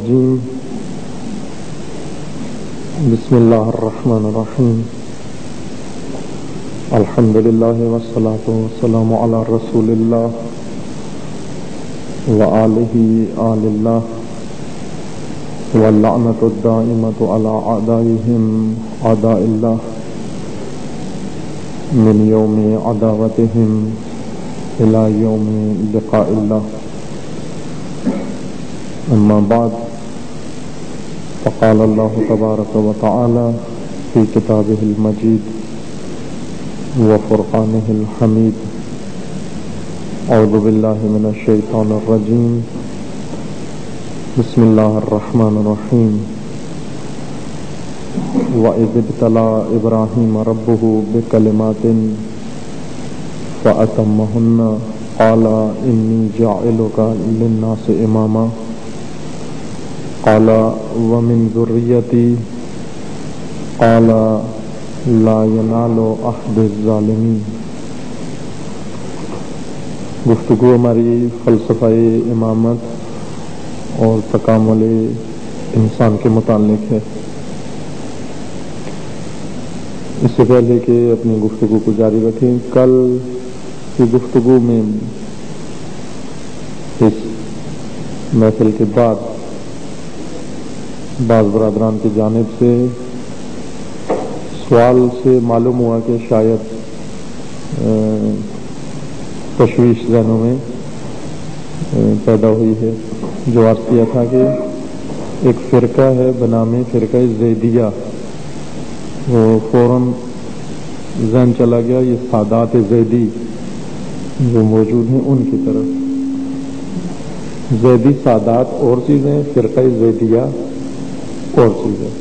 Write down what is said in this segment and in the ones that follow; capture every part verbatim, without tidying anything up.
الرجيم بسم الله الرحمن الرحيم الحمد لله والصلاة والسلام على رسول الله وآله آل الله واللعنة الدائمة على أعدائهم أعداء الله من يوم عداوتهم إلى يوم لقاء الله. أما بعد، فقال الله تبارك وتعالى في كتابه المجيد وفرقانه الحميد: أعوذ بالله من الشيطان الرجيم بسم الله الرحمن الرحيم وَإِذِ ابْتَلَى إِبْرَاهِيمَ رَبُّهُ بِكَلِمَاتٍ فَأَتَمَّهُنَّ قَالَ إِنِّي جَاعِلُكَ لِلنَّاسِ إِمَامًا قَالَ وَمِنْ ذُرِّيَّتِي قَالَ لَا يَنَالُ عَهْدِ الظَّالِمِينَ. گفتگو ہماری فلسفہ امامت اور تکامل انسان کے متعلق ہے. اس سے پہلے کہ اپنی گفتگو کو جاری رکھیں، کل کی گفتگو میں اس محفل کے بعد بعض برادران کی جانب سے سوال سے معلوم ہوا کہ شاید تشویش ذہنوں میں پیدا ہوئی ہے. جو عرض کیا تھا کہ ایک فرقہ ہے بنام فرقہ زیدیہ، وہ فوراً ذہن چلا گیا یہ سادات زیدی جو موجود ہیں ان کی طرف. زیدی سادات اور چیزیں، فرقہ زیدیہ اور چیزیں.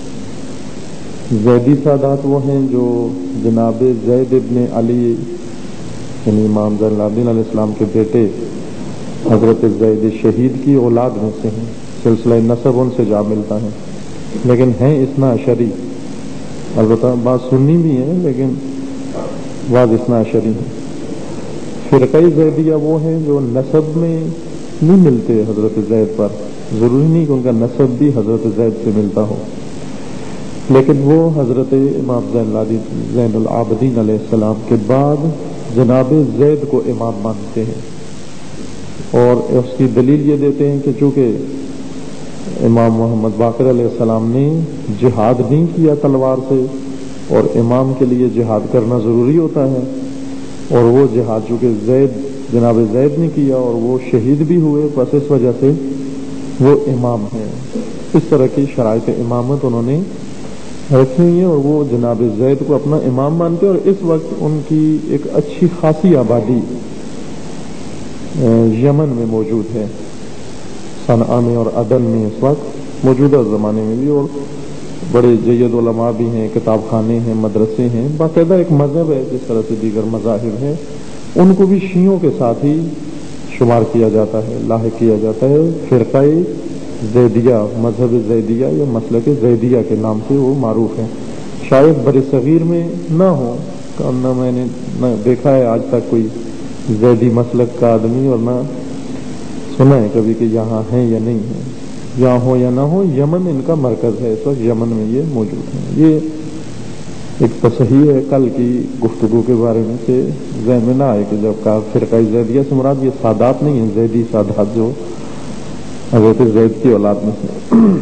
زیدی سادات وہ ہیں جو جناب زید ابن علی یعنی امام زین العابدین علیہ السلام کے بیٹے حضرت زید شہید کی اولاد میں سے ہیں. سلسلہ نسب ان سے جا ملتا ہے، لیکن ہیں اثنا عشری. البتہ بعض سنی بھی ہیں لیکن بعض اثنا عشری ہیں. فرقہ زیدیہ وہ ہیں جو نسب میں نہیں ملتے حضرت زید پر. ضروری نہیں کہ ان کا نسب بھی حضرت زید سے ملتا ہو، لیکن وہ حضرت امام زین العابدین علیہ السلام کے بعد جناب زید کو امام مانتے ہیں، اور اس کی دلیل یہ دیتے ہیں کہ چونکہ امام محمد باقر علیہ السلام نے جہاد نہیں کیا تلوار سے، اور امام کے لیے جہاد کرنا ضروری ہوتا ہے، اور وہ جہاد چونکہ زید جناب زید نے کیا اور وہ شہید بھی ہوئے، بس اس وجہ سے وہ امام ہیں. اس طرح کی شرائط امامت انہوں نے رکھی ہوئی ہیں، اور وہ جناب زید کو اپنا امام مانتے ہیں. اور اس وقت ان کی ایک اچھی خاصی آبادی یمن میں موجود ہے، صنعاء میں اور عدن میں اس وقت موجودہ زمانے میں بھی. اور بڑے جید علماء بھی ہیں، کتاب خانے ہیں، مدرسے ہیں، باقاعدہ ایک مذہب ہے جس طرح سے دیگر مذاہب ہیں. ان کو بھی شیعوں کے ساتھ ہی شمار کیا جاتا ہے، لاحق کیا جاتا ہے. فرقہ زیدیہ، مذہب زیدیہ یا مسلک زیدیہ کے نام سے وہ معروف ہیں. شاید بر صغیر میں نہ ہو، نہ میں نے نہ دیکھا ہے آج تک کوئی زیدی مسلک کا آدمی، اور نہ سنا ہے کبھی کہ یہاں ہیں یا نہیں ہیں. یہاں ہو یا نہ ہو، یمن ان کا مرکز ہے، اس وقت یمن میں یہ موجود ہیں. یہ ایک تصحیح ہے کل کی گفتگو کے بارے میں سے ذہن میں نہ آئے کہ جب کا فرقہ زیدیہ سے مراد یہ سادات نہیں ہیں، زیدی سادات جو حضرت زید کی اولاد میں سے.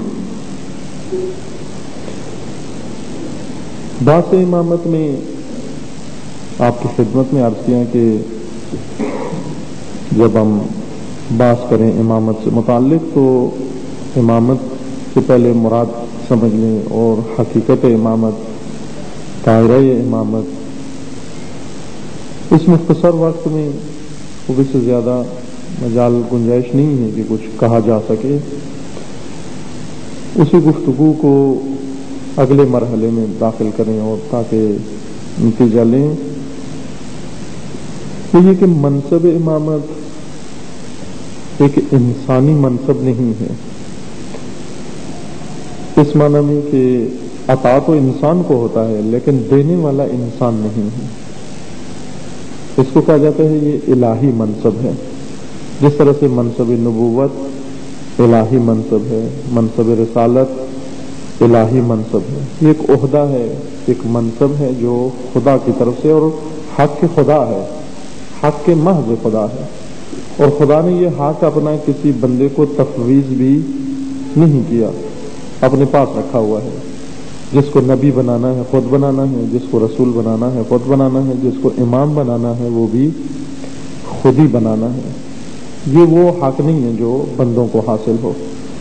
باس امامت میں آپ کی خدمت میں عرض کیا کہ جب ہم بات کریں امامت سے متعلق تو امامت سے پہلے مراد سمجھ لیں، اور حقیقت امامت، دائرہ امامت. اس مختصر وقت میں خوب سے زیادہ مجال گنجائش نہیں ہے کہ کچھ کہا جا سکے. اسی گفتگو کو اگلے مرحلے میں داخل کریں اور تاکہ نتیجہ لیں. تو یہ کہ منصب امامت ایک انسانی منصب نہیں ہے، اس معنی میں کہ عطا تو انسان کو ہوتا ہے لیکن دینے والا انسان نہیں ہے. اس کو کہا جاتا ہے یہ الہی منصب ہے. جس طرح سے منصب نبوت الہی منصب ہے، منصب رسالت الہی منصب ہے، یہ ایک عہدہ ہے، ایک منصب ہے جو خدا کی طرف سے اور حق خدا ہے، حق کے محض خدا ہے، اور خدا نے یہ حق اپنا کسی بندے کو تفویض بھی نہیں کیا، اپنے پاس رکھا ہوا ہے۔ جس کو نبی بنانا ہے خود بنانا ہے، جس کو رسول بنانا ہے خود بنانا ہے، جس کو امام بنانا ہے وہ بھی خود ہی بنانا ہے۔ یہ وہ حق نہیں ہے جو بندوں کو حاصل ہو۔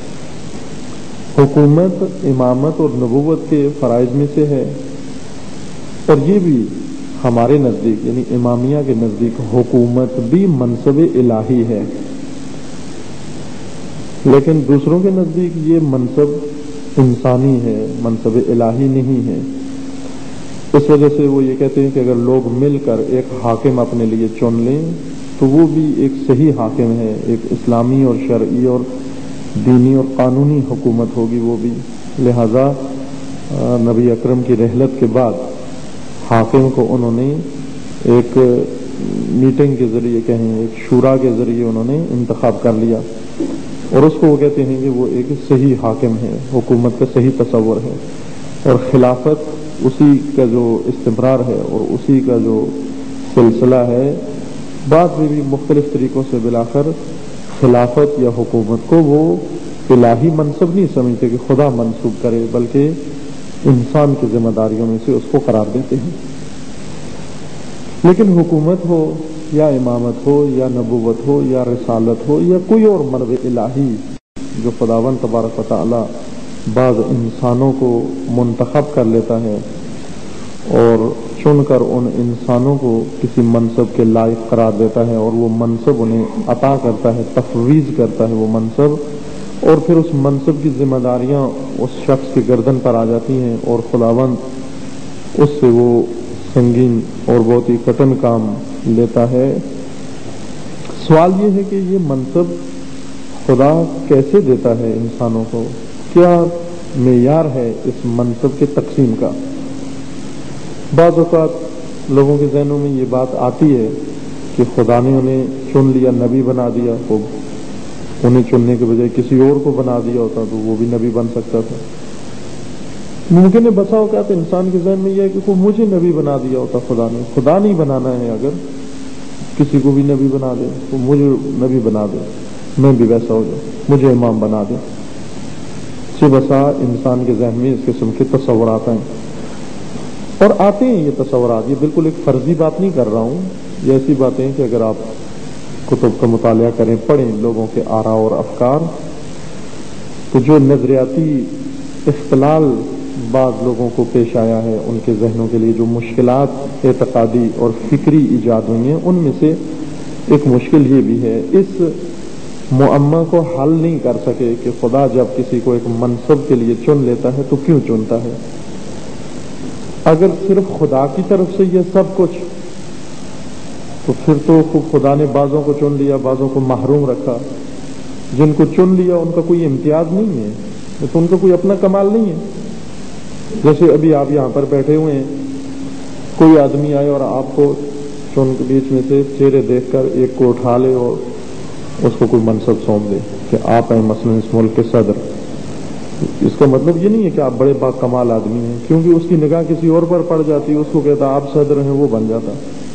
حکومت امامت اور نبوت کے فرائض میں سے ہے، اور یہ بھی ہمارے نزدیک یعنی امامیہ کے نزدیک حکومت بھی منصب الہی ہے، لیکن دوسروں کے نزدیک یہ منصب انسانی ہے، منصب الہی نہیں ہے۔ اس وجہ سے وہ یہ کہتے ہیں کہ اگر لوگ مل کر ایک حاکم اپنے لیے چن لیں تو وہ بھی ایک صحیح حاکم ہے، ایک اسلامی اور شرعی اور دینی اور قانونی حکومت ہوگی وہ بھی۔ لہذا نبی اکرم کی رحلت کے بعد حاکم کو انہوں نے ایک میٹنگ کے ذریعے کہیں ایک شورا کے ذریعے انہوں نے انتخاب کر لیا، اور اس کو وہ کہتے ہیں کہ وہ ایک صحیح حاکم ہے، حکومت کا صحیح تصور ہے، اور خلافت اسی کا جو استمرار ہے اور اسی کا جو سلسلہ ہے۔ بعد میں بھی مختلف طریقوں سے بلاخر خلافت یا حکومت کو وہ الہی منصب نہیں سمجھتے کہ خدا منصوب کرے، بلکہ انسان کی ذمہ داریوں میں سے اس کو قرار دیتے ہیں۔ لیکن حکومت ہو یا امامت ہو یا نبوت ہو یا رسالت ہو یا کوئی اور مرد الہی جو خداوند تبارک و تعالی بعض انسانوں کو منتخب کر لیتا ہے اور چن کر ان انسانوں کو کسی منصب کے لائق قرار دیتا ہے، اور وہ منصب انہیں عطا کرتا ہے، تفویض کرتا ہے وہ منصب، اور پھر اس منصب کی ذمہ داریاں اس شخص کی گردن پر آ جاتی ہیں، اور خداوند اس سے وہ سنگین اور بہت ہی کٹن کام لیتا ہے۔ سوال یہ ہے کہ یہ منصب خدا کیسے دیتا ہے انسانوں کو؟ کیا معیار ہے اس منصب کے تقسیم کا؟ بعض اوقات لوگوں کے ذہنوں میں یہ بات آتی ہے کہ خدا نے انہیں چن لیا، نبی بنا دیا، تو انہیں چننے کے بجائے کسی اور کو بنا دیا ہوتا تو وہ بھی نبی بن سکتا تھا۔ ممکن ہے بسا اوقات انسان کے ذہن میں یہ ہے کہ کوئی مجھے نبی بنا دیا ہوتا خدا نے، خدا نہیں بنانا ہے، اگر کسی کو بھی نبی بنا دے تو مجھے نبی بنا دے، میں بھی ویسا ہو جاؤں، مجھے امام بنا دے۔ سے بسا انسان کے ذہن میں اس قسم کے تصورات ہیں، اور آتے ہیں یہ تصورات۔ یہ بالکل ایک فرضی بات نہیں کر رہا ہوں، یہ ایسی باتیں کہ اگر آپ کتب کا مطالعہ کریں، پڑھیں لوگوں کے آراء اور افکار، تو جو نظریاتی اختلال بعض لوگوں کو پیش آیا ہے، ان کے ذہنوں کے لیے جو مشکلات اعتقادی اور فکری ایجاد ہوئی ہیں، ان میں سے ایک مشکل یہ بھی ہے، اس معمہ کو حل نہیں کر سکے کہ خدا جب کسی کو ایک منصب کے لیے چن لیتا ہے تو کیوں چنتا ہے۔ اگر صرف خدا کی طرف سے یہ سب کچھ، تو پھر تو خدا نے بعضوں کو چن لیا، بعضوں کو محروم رکھا۔ جن کو چن لیا ان کا کوئی امتیاز نہیں ہے، تو ان کا کوئی اپنا کمال نہیں ہے۔ جیسے ابھی آپ یہاں پر بیٹھے ہوئے ہیں، کوئی آدمی آئے اور آپ کو چن کے بیچ میں سے چہرے دیکھ کر ایک کو اٹھا لے اور اس کو کوئی منصب سونپ دے کہ آپ ہیں مثلا اس ملک کے صدر، اس کا مطلب یہ نہیں ہے کہ آپ بڑے با کمال آدمی ہیں، کیونکہ اس کی نگاہ کسی اور پر پڑ جاتی ہے، اس کو کہتا آپ صدر ہیں، وہ بن جاتا۔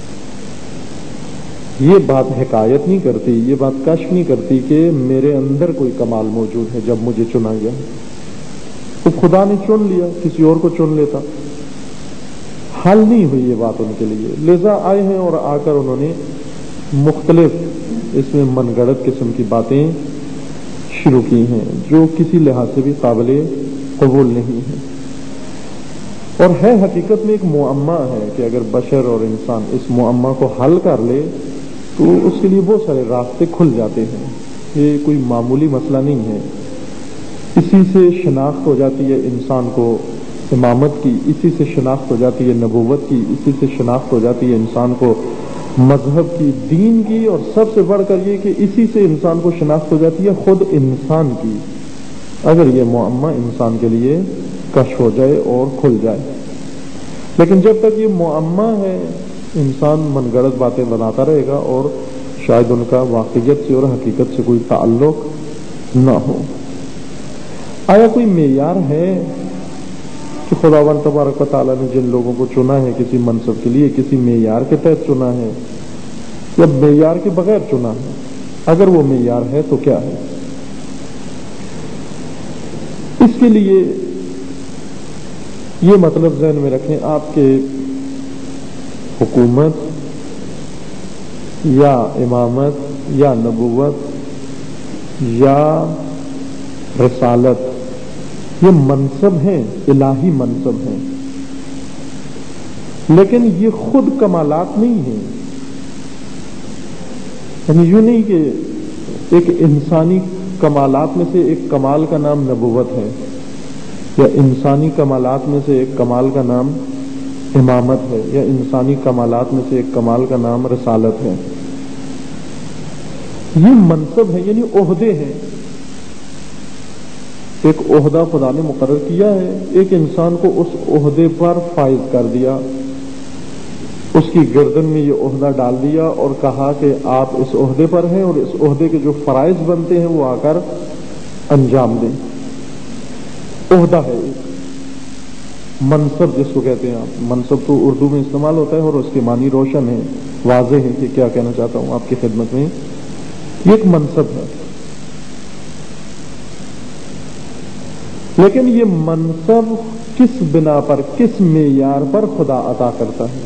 یہ بات حکایت نہیں کرتی، یہ بات کشف نہیں کرتی کہ میرے اندر کوئی کمال موجود ہے جب مجھے چنا گیا۔ تو خدا نے چن لیا، کسی اور کو چن لیتا، حل نہیں ہوئی یہ بات ان کے لیے۔ لہذا آئے ہیں اور آ کر انہوں نے مختلف اس میں من گڑت قسم کی باتیں شروع کی ہیں جو کسی لحاظ سے بھی قابل قبول نہیں ہیں، اور ہے حقیقت میں ایک معمہ ہے کہ اگر بشر اور انسان اس معمہ کو حل کر لے تو اس کے لیے بہت سارے راستے کھل جاتے ہیں۔ یہ کوئی معمولی مسئلہ نہیں ہے۔ اسی سے شناخت ہو جاتی ہے انسان کو امامت کی، اسی سے شناخت ہو جاتی ہے نبوت کی، اسی سے شناخت ہو جاتی ہے انسان کو مذہب کی، دین کی، اور سب سے بڑھ کر یہ کہ اسی سے انسان کو شناخت ہو جاتی ہے خود انسان کی، اگر یہ معمہ انسان کے لیے کشف ہو جائے اور کھل جائے۔ لیکن جب تک یہ معمہ ہے انسان من گڑت باتیں بناتا رہے گا، اور شاید ان کا واقعیت سے اور حقیقت سے کوئی تعلق نہ ہو۔ آیا کوئی معیار ہے کہ خداوند تبارک و تعالیٰ نے جن لوگوں کو چنا ہے کسی منصب کے لیے کسی معیار کے تحت چنا ہے یا معیار کے بغیر چنا ہے؟ اگر وہ معیار ہے تو کیا ہے؟ اس کے لیے یہ مطلب ذہن میں رکھیں، آپ کے حکومت یا امامت یا نبوت یا رسالت یہ منصب ہیں، الہی منصب ہیں، لیکن یہ خود کمالات نہیں ہیں۔ یعنی یوں نہیں کہ ایک انسانی کمالات میں سے ایک کمال کا نام نبوت ہے یا انسانی کمالات میں سے ایک کمال کا نام امامت ہے یا انسانی کمالات میں سے ایک کمال کا نام رسالت ہے۔ یہ منصب ہے، یعنی عہدے ہیں۔ ایک عہدہ خدا نے مقرر کیا ہے، ایک انسان کو اس عہدے پر فائز کر دیا، اس کی گردن میں یہ عہدہ ڈال دیا اور کہا کہ آپ اس عہدے پر ہیں اور اس عہدے کے جو فرائض بنتے ہیں وہ آ کر انجام دیں۔ عہدہ ہے ایک منصب جس کو کہتے ہیں آپ، منصب تو اردو میں استعمال ہوتا ہے اور اس کے معنی روشن ہے، واضح ہے کہ کیا کہنا چاہتا ہوں آپ کی خدمت میں۔ یہ ایک منصب ہے، لیکن یہ منصب کس بنا پر کس معیار پر خدا عطا کرتا ہے؟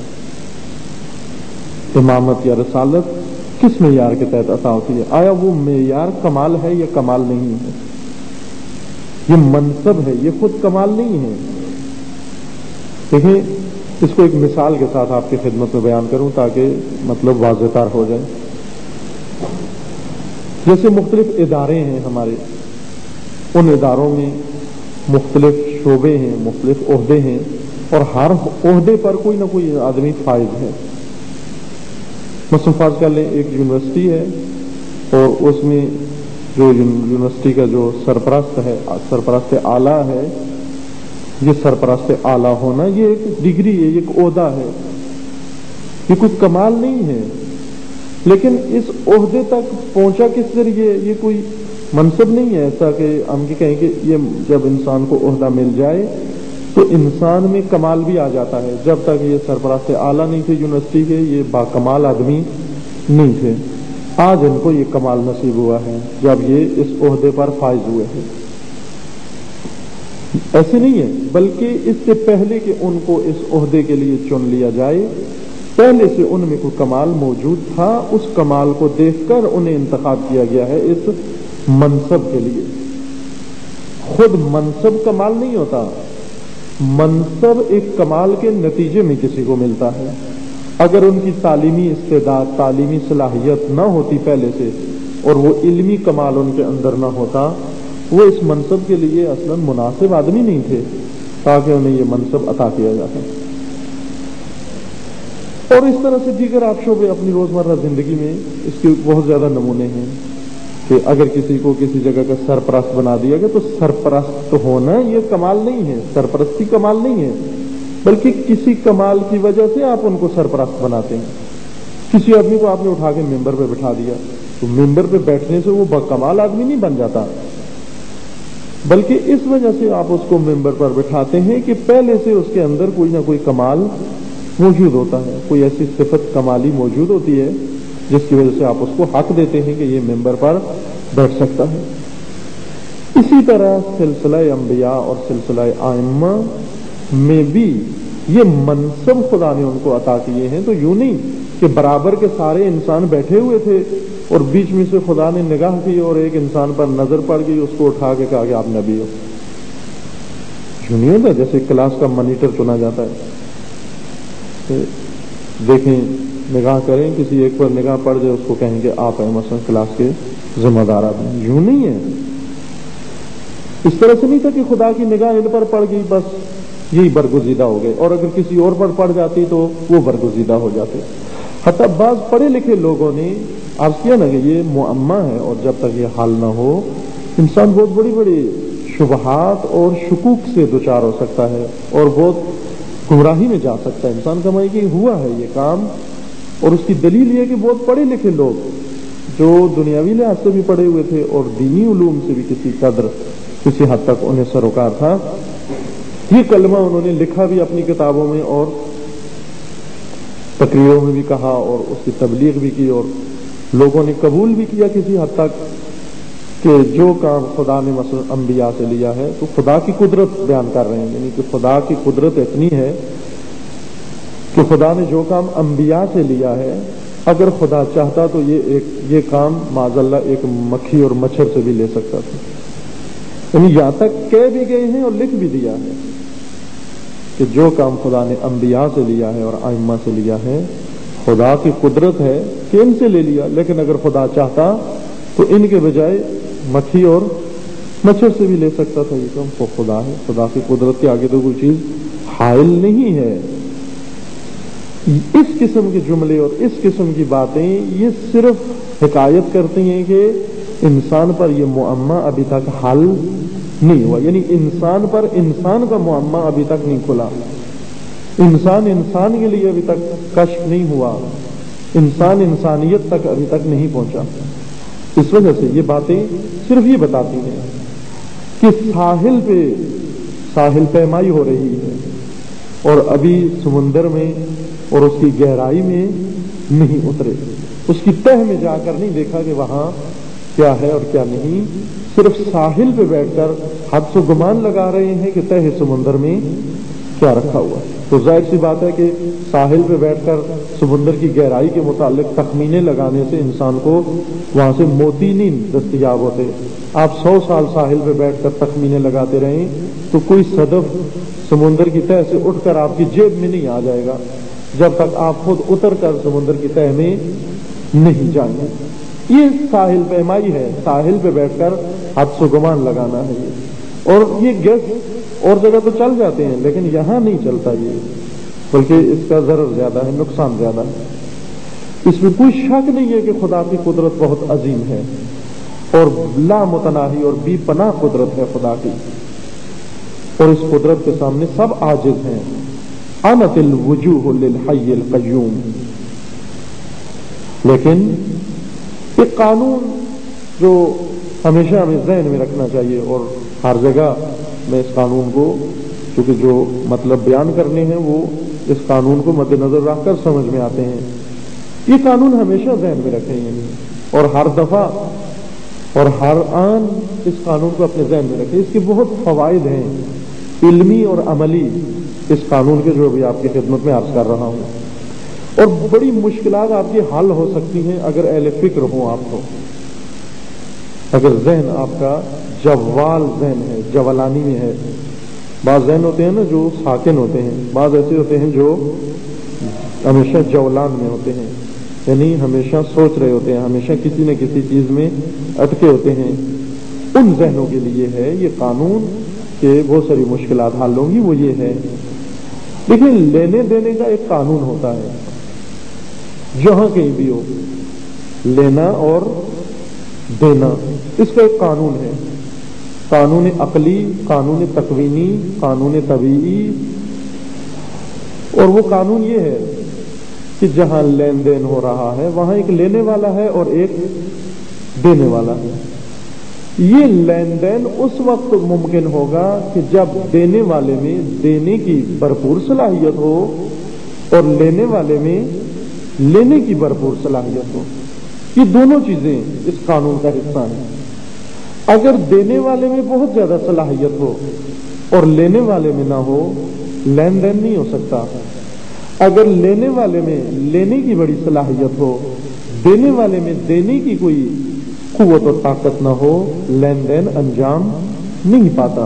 امامت یا رسالت کس معیار کے تحت عطا ہوتی ہے؟ آیا وہ معیار کمال ہے یا کمال نہیں ہے؟ یہ منصب ہے، یہ خود کمال نہیں ہے۔ دیکھیں اس کو ایک مثال کے ساتھ آپ کی خدمت میں بیان کروں تاکہ مطلب واضح تر ہو جائے۔ جیسے مختلف ادارے ہیں ہمارے، ان اداروں میں مختلف شعبے ہیں، مختلف عہدے ہیں اور ہر عہدے پر کوئی نہ کوئی آدمی فائز ہے۔ مثلا فرض کر لیں ایک یونیورسٹی ہے اور اس میں جو یونیورسٹی کا جو سرپرست ہے، سرپرست اعلیٰ ہے، یہ سرپرست اعلیٰ ہونا یہ ایک ڈگری ہے، یہ ایک عہدہ ہے، یہ کوئی کمال نہیں ہے، لیکن اس عہدے تک پہنچا کس ذریعے؟ یہ کوئی منصب نہیں ہے ایسا کہ ہم یہ کہیں کہ یہ جب انسان کو عہدہ مل جائے تو انسان میں کمال بھی آ جاتا ہے۔ جب تک یہ سرپرست اعلیٰ نہیں تھے یونیورسٹی کے، یہ باکمال آدمی نہیں تھے، آج ان کو یہ کمال نصیب ہوا ہے جب یہ اس عہدے پر فائز ہوئے ہیں۔ ایسے نہیں ہے، بلکہ اس سے پہلے کہ ان کو اس عہدے کے لیے چن لیا جائے، پہلے سے ان میں کوئی کمال موجود تھا، اس کمال کو دیکھ کر انہیں انتخاب کیا گیا ہے اس منصب کے لیے۔ خود منصب کمال نہیں ہوتا، منصب ایک کمال کے نتیجے میں کسی کو ملتا ہے۔ اگر ان کی تعلیمی استعداد، تعلیمی صلاحیت نہ ہوتی پہلے سے اور وہ علمی کمال ان کے اندر نہ ہوتا، وہ اس منصب کے لیے اصلاً مناسب آدمی نہیں تھے تاکہ انہیں یہ منصب عطا کیا جاتا۔ اور اس طرح سے دیگر آپ شعبے اپنی روزمرہ زندگی میں اس کے بہت زیادہ نمونے ہیں کہ اگر کسی کو کسی جگہ کا سرپرست بنا دیا گیا تو سرپرست ہونا یہ کمال نہیں ہے، سرپرستی کمال نہیں ہے، بلکہ کسی کمال کی وجہ سے آپ ان کو سرپرست بناتے ہیں۔ کسی آدمی کو آپ نے اٹھا کے ممبر پہ بٹھا دیا تو ممبر پہ بیٹھنے سے وہ باکمال آدمی نہیں بن جاتا، بلکہ اس وجہ سے آپ اس کو ممبر پر بٹھاتے ہیں کہ پہلے سے اس کے اندر کوئی نہ کوئی کمال موجود ہوتا ہے، کوئی ایسی صفت کمالی موجود ہوتی ہے جس کی وجہ سے آپ اس کو حق دیتے ہیں کہ یہ ممبر پر بیٹھ سکتا ہے۔ اسی طرح سلسلہ انبیاء اور سلسلہ ائمہ میں بھی یہ منصب خدا نے ان کو عطا کیے ہیں، تو یوں نہیں کہ برابر کے سارے انسان بیٹھے ہوئے تھے اور بیچ میں سے خدا نے نگاہ کی اور ایک انسان پر نظر پڑ گئی، اس کو اٹھا کے کہا کہ آپ نبی ہو۔ یوں نہیں ہوتا جیسے کلاس کا مانیٹر چنا جاتا ہے، دیکھیں نگاہ کریں، کسی ایک پر نگاہ پڑ جائے اس کو کہیں کہ آپ ہیں مثلا کلاس کے ذمہ دار آدمی۔ یوں نہیں ہے، اس طرح سے نہیں تھا کہ خدا کی نگاہ ان پر پڑ گئی بس یہی برگزیدہ ہو گئے، اور اگر کسی اور پر پڑ جاتی تو وہ برگزیدہ ہو جاتے۔ حتیٰ بعض پڑھے لکھے لوگوں نے عرض کیا نا کہ یہ معمہ ہے اور جب تک یہ حل نہ ہو انسان بہت بڑی بڑی شبہات اور شکوک سے دوچار ہو سکتا ہے اور بہت گمراہی میں جا سکتا ہے۔ انسان کا مائی کہ ہوا ہے یہ کام، اور اس کی دلیل یہ کہ بہت پڑھے لکھے لوگ جو دنیاوی لحاظ سے بھی پڑھے ہوئے تھے اور دینی علوم سے بھی کسی قدر کسی حد تک انہیں سروکار تھا، یہ کلمہ انہوں نے لکھا بھی اپنی کتابوں میں اور تقریروں میں بھی کہا اور اس کی تبلیغ بھی کی، اور لوگوں نے قبول بھی کیا کسی حد تک کہ جو کام خدا نے مثلا انبیاء سے لیا ہے تو خدا کی قدرت بیان کر رہے ہیں، یعنی کہ خدا کی قدرت اتنی ہے کہ خدا نے جو کام انبیاء سے لیا ہے اگر خدا چاہتا تو یہ ایک یہ کام معاذ اللہ ایک مکھی اور مچھر سے بھی لے سکتا تھا، یعنی یہاں تک کہہ بھی گئے ہیں اور لکھ بھی دیا ہے کہ جو کام خدا نے انبیاء سے لیا ہے اور ائمہ سے لیا ہے خدا کی قدرت ہے کہ ان سے لے لیا، لیکن اگر خدا چاہتا تو ان کے بجائے مکھی اور مچھر سے بھی لے سکتا تھا، یہ کام تو خدا ہے، خدا کی قدرت کے آگے تو کوئی چیز حائل نہیں ہے۔ اس قسم کے جملے اور اس قسم کی باتیں یہ صرف حکایت کرتی ہیں کہ انسان پر یہ معمہ ابھی تک حل نہیں ہوا، یعنی انسان پر انسان کا معمہ ابھی تک نہیں کھلا، انسان انسان کے لیے ابھی تک کشف نہیں ہوا، انسان انسانیت تک ابھی تک نہیں پہنچا۔ اس وجہ سے یہ باتیں صرف یہ بتاتی ہیں کہ ساحل پہ ساحل پیمائی ہو رہی ہے اور ابھی سمندر میں اور اس کی گہرائی میں نہیں اترے، اس کی تہ میں جا کر نہیں دیکھا کہ وہاں کیا ہے اور کیا نہیں، صرف ساحل پہ بیٹھ کر حدس و گمان لگا رہے ہیں کہ تہ سمندر میں کیا رکھا ہوا ہے۔ تو ظاہر سی بات ہے کہ ساحل پہ بیٹھ کر سمندر کی گہرائی کے متعلق تخمینے لگانے سے انسان کو وہاں سے موتی نہیں دستیاب ہوتے۔ آپ سو سال ساحل پہ بیٹھ کر تخمینے لگاتے رہیں تو کوئی صدف سمندر کی تہ سے اٹھ کر آپ کی جیب میں نہیں آ جائے گا جب تک آپ خود اتر کر سمندر کی تہ میں نہیں جائیں گے۔ یہ ساحل پیمائی ہے، ساحل پہ بیٹھ کر حدس و گمان لگانا ہے یہ، اور یہ گیس اور جگہ تو چل جاتے ہیں لیکن یہاں نہیں چلتا یہ، بلکہ اس کا ضرر زیادہ ہے، نقصان زیادہ ہے۔ اس میں کوئی شک نہیں ہے کہ خدا کی قدرت بہت عظیم ہے اور لا متناہی اور بے پناہ قدرت ہے خدا کی، اور اس قدرت کے سامنے سب عاجز ہیں۔ انت الوجوہ للحی القیوم، لیکن ایک قانون جو ہمیشہ ہمیں ذہن میں رکھنا چاہیے، اور ہر جگہ میں اس قانون کو چونکہ جو مطلب بیان کرنے ہیں وہ اس قانون کو مد نظر رکھ کر سمجھ میں آتے ہیں، یہ قانون ہمیشہ ذہن میں رکھیں گے اور ہر دفعہ اور ہر آن اس قانون کو اپنے ذہن میں رکھیں۔ اس کے بہت فوائد ہیں علمی اور عملی اس قانون کے، جو بھی آپ کی خدمت میں عرض کر رہا ہوں، اور بڑی مشکلات آپ کی حل ہو سکتی ہیں اگر اہل فکر ہوں آپ کو، اگر ذہن آپ کا جوال ذہن ہے، جولانی میں ہے۔ بعض ذہن ہوتے ہیں نا جو ساکن ہوتے ہیں، بعض ایسے ہوتے ہیں جو ہمیشہ جولان میں ہوتے ہیں، یعنی ہمیشہ سوچ رہے ہوتے ہیں، ہمیشہ کسی نہ کسی چیز میں اٹکے ہوتے ہیں۔ ان ذہنوں کے لیے ہے یہ قانون کہ بہت ساری مشکلات حل ہوں گی، وہ یہ ہے۔ لیکن لینے دینے کا ایک قانون ہوتا ہے، جہاں کہیں بھی ہو لینا اور دینا، اس کا ایک قانون ہے، قانون عقلی، قانون تکوینی، قانون طبیعی، اور وہ قانون یہ ہے کہ جہاں لین دین ہو رہا ہے وہاں ایک لینے والا ہے اور ایک دینے والا ہے۔ یہ لین دین اس وقت ممکن ہوگا کہ جب دینے والے میں دینے کی بھرپور صلاحیت ہو اور لینے والے میں لینے کی بھرپور صلاحیت ہو۔ یہ دونوں چیزیں اس قانون کا حصہ ہیں۔ اگر دینے والے میں بہت زیادہ صلاحیت ہو اور لینے والے میں نہ ہو، لین دین نہیں ہو سکتا۔ اگر لینے والے میں لینے کی بڑی صلاحیت ہو، دینے والے میں دینے کی کوئی قوت اور طاقت نہ ہو، لین دین انجام نہیں پاتا۔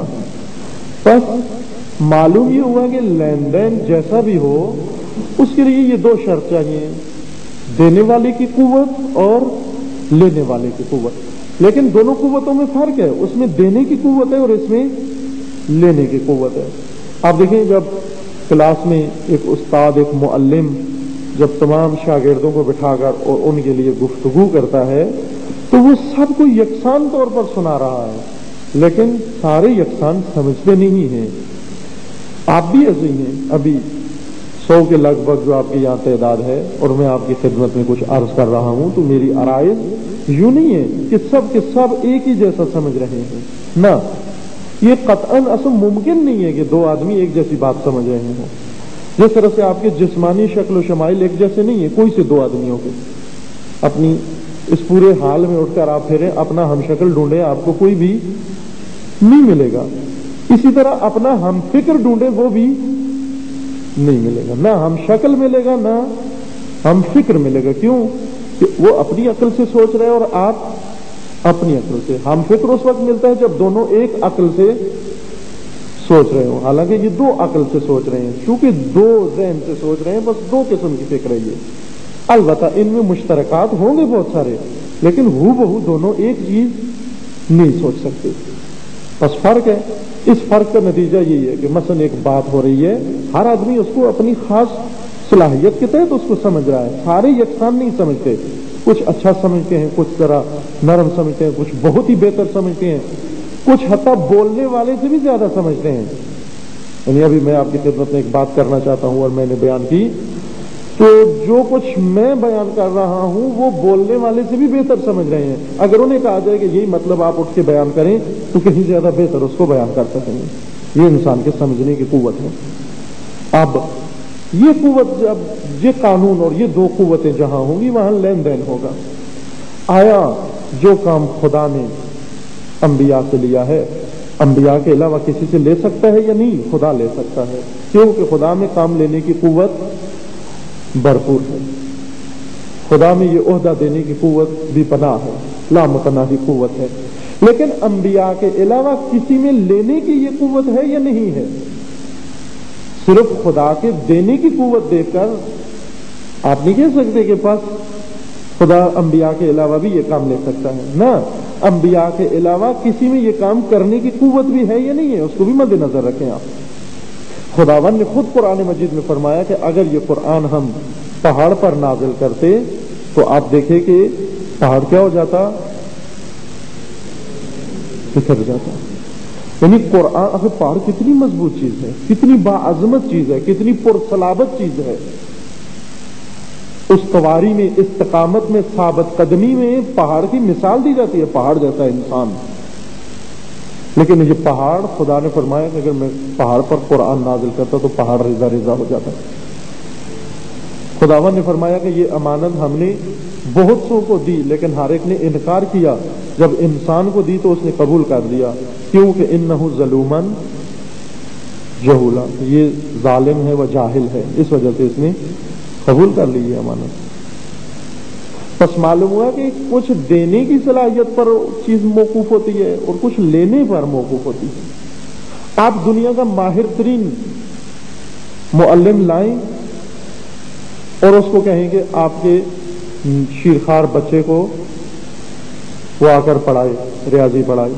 بس معلوم یہ ہوا کہ لین دین جیسا بھی ہو اس کے لیے یہ دو شرط چاہیے، دینے والے کی قوت اور لینے والے کی قوت۔ لیکن دونوں قوتوں میں فرق ہے، اس میں دینے کی قوت ہے اور اس میں لینے کی قوت ہے۔ آپ دیکھیں جب کلاس میں ایک استاد، ایک معلم جب تمام شاگردوں کو بٹھا کر اور ان کے لیے گفتگو کرتا ہے تو وہ سب کو یکساں طور پر سنا رہا ہے، لیکن سارے یکساں سمجھتے نہیں ہیں۔ آپ بھی ایسے ہی ہیں، ابھی سو کے لگ بھگ جو آپ کی یہاں تعداد ہے اور میں آپ کی خدمت میں کچھ عرض کر رہا ہوں تو میری آرائز یوں نہیں ہے کہ سب کے سب ایک ہی جیسا سمجھ رہے ہیں، نہ، یہ قطعاً اصل ممکن نہیں ہے کہ دو آدمی ایک جیسی بات سمجھ رہے ہوں۔ جس طرح سے آپ کے جسمانی شکل و شمائل ایک جیسے نہیں ہے کوئی سے دو آدمیوں کے، اپنی اس پورے حال میں اٹھ کر آپ پھریں، اپنا ہم شکل ڈھونڈیں، آپ کو کوئی بھی نہیں ملے گا۔ اسی طرح اپنا ہم فکر ڈھونڈیں، وہ بھی نہیں ملے گا، نہ ہم شکل ملے گا نہ ہم فکر ملے گا۔ کیوں؟ کہ وہ اپنی عقل سے سوچ رہے ہیں اور آپ اپنی عقل سے۔ ہم فکر اس وقت ملتا ہے جب دونوں ایک عقل سے سوچ رہے ہوں، حالانکہ یہ دو عقل سے سوچ رہے ہیں، چونکہ دو ذہن سے سوچ رہے ہیں، بس دو قسم کی فکر ہے یہ۔ البتہ ان میں مشترکات ہوں گے بہت سارے، لیکن ہو بہو دونوں ایک چیز نہیں سوچ سکتے، بس فرق ہے۔ اس فرق کا نتیجہ یہی ہے کہ مثلا ایک بات ہو رہی ہے، ہر آدمی اس کو اپنی خاص صلاحیت کے تحت اس کو سمجھ رہا ہے، سارے یکساں نہیں سمجھتے، کچھ اچھا سمجھتے ہیں، کچھ ذرا نرم سمجھتے ہیں، کچھ بہت ہی بہتر سمجھتے ہیں، کچھ حتیٰ بولنے والے سے بھی زیادہ سمجھتے ہیں۔ یعنی ابھی میں آپ کی خدمت میں ایک بات کرنا چاہتا ہوں اور میں نے بیان کی، تو جو کچھ میں بیان کر رہا ہوں وہ بولنے والے سے بھی بہتر سمجھ رہے ہیں۔ اگر انہیں کہا جائے کہ یہی مطلب آپ اٹھ کے بیان کریں تو کہیں زیادہ بہتر اس کو بیان کر سکیں گے۔ یہ انسان کے سمجھنے کی قوت ہے۔ اب یہ قوت، جب یہ قانون اور یہ دو قوتیں جہاں ہوں گی وہاں لین دین ہوگا۔ آیا جو کام خدا نے انبیاء سے لیا ہے، انبیاء کے علاوہ کسی سے لے سکتا ہے یا نہیں؟ خدا لے سکتا ہے، کیونکہ خدا میں کام لینے کی قوت بھرپور ہے، خدا میں یہ عہدہ دینے کی قوت بھی پناہ ہے، لامتناہی قوت ہے۔ لیکن انبیاء کے علاوہ کسی میں لینے کی یہ قوت ہے یا نہیں ہے؟ صرف خدا کے دینے کی قوت دیکھ کر آپ نہیں کہہ سکتے کہ بس خدا انبیاء کے علاوہ بھی یہ کام لے سکتا ہے، نہ، انبیاء کے علاوہ کسی میں یہ کام کرنے کی قوت بھی ہے یا نہیں ہے، اس کو بھی مد نظر رکھیں آپ۔ خداوند نے خود قرآن مجید میں فرمایا کہ اگر یہ قرآن ہم پہاڑ پر نازل کرتے تو آپ دیکھیں کہ پہاڑ کیا ہو جاتا؟ بکھر جاتا۔ یعنی قرآن، اگر پہاڑ کتنی مضبوط چیز ہے، کتنی باعظمت چیز ہے، کتنی پرصلابت چیز ہے، استواری میں، استقامت میں، ثابت قدمی میں پہاڑ کی مثال دی جاتی ہے، پہاڑ جیسا انسان۔ لیکن یہ پہاڑ، خدا نے فرمایا کہ اگر میں پہاڑ پر قرآن نازل کرتا تو پہاڑ ریزہ ریزہ ہو جاتا۔ خداوند نے فرمایا کہ یہ امانت ہم نے بہت سو کو دی لیکن ہر ایک نے انکار کیا، جب انسان کو دی تو اس نے قبول کر دیا، کیونکہ انہ ظلومن جہولا، یہ ظالم ہے و جاہل ہے، اس وجہ سے اس نے قبول کر لی یہ امانت۔ بس معلوم ہوا کہ کچھ دینے کی صلاحیت پر چیز موقوف ہوتی ہے اور کچھ لینے پر موقوف ہوتی ہے۔ آپ دنیا کا ماہر ترین معلم لائیں اور اس کو کہیں کہ آپ کے شیرخوار بچے کو وہ آ کر پڑھائے، ریاضی پڑھائے۔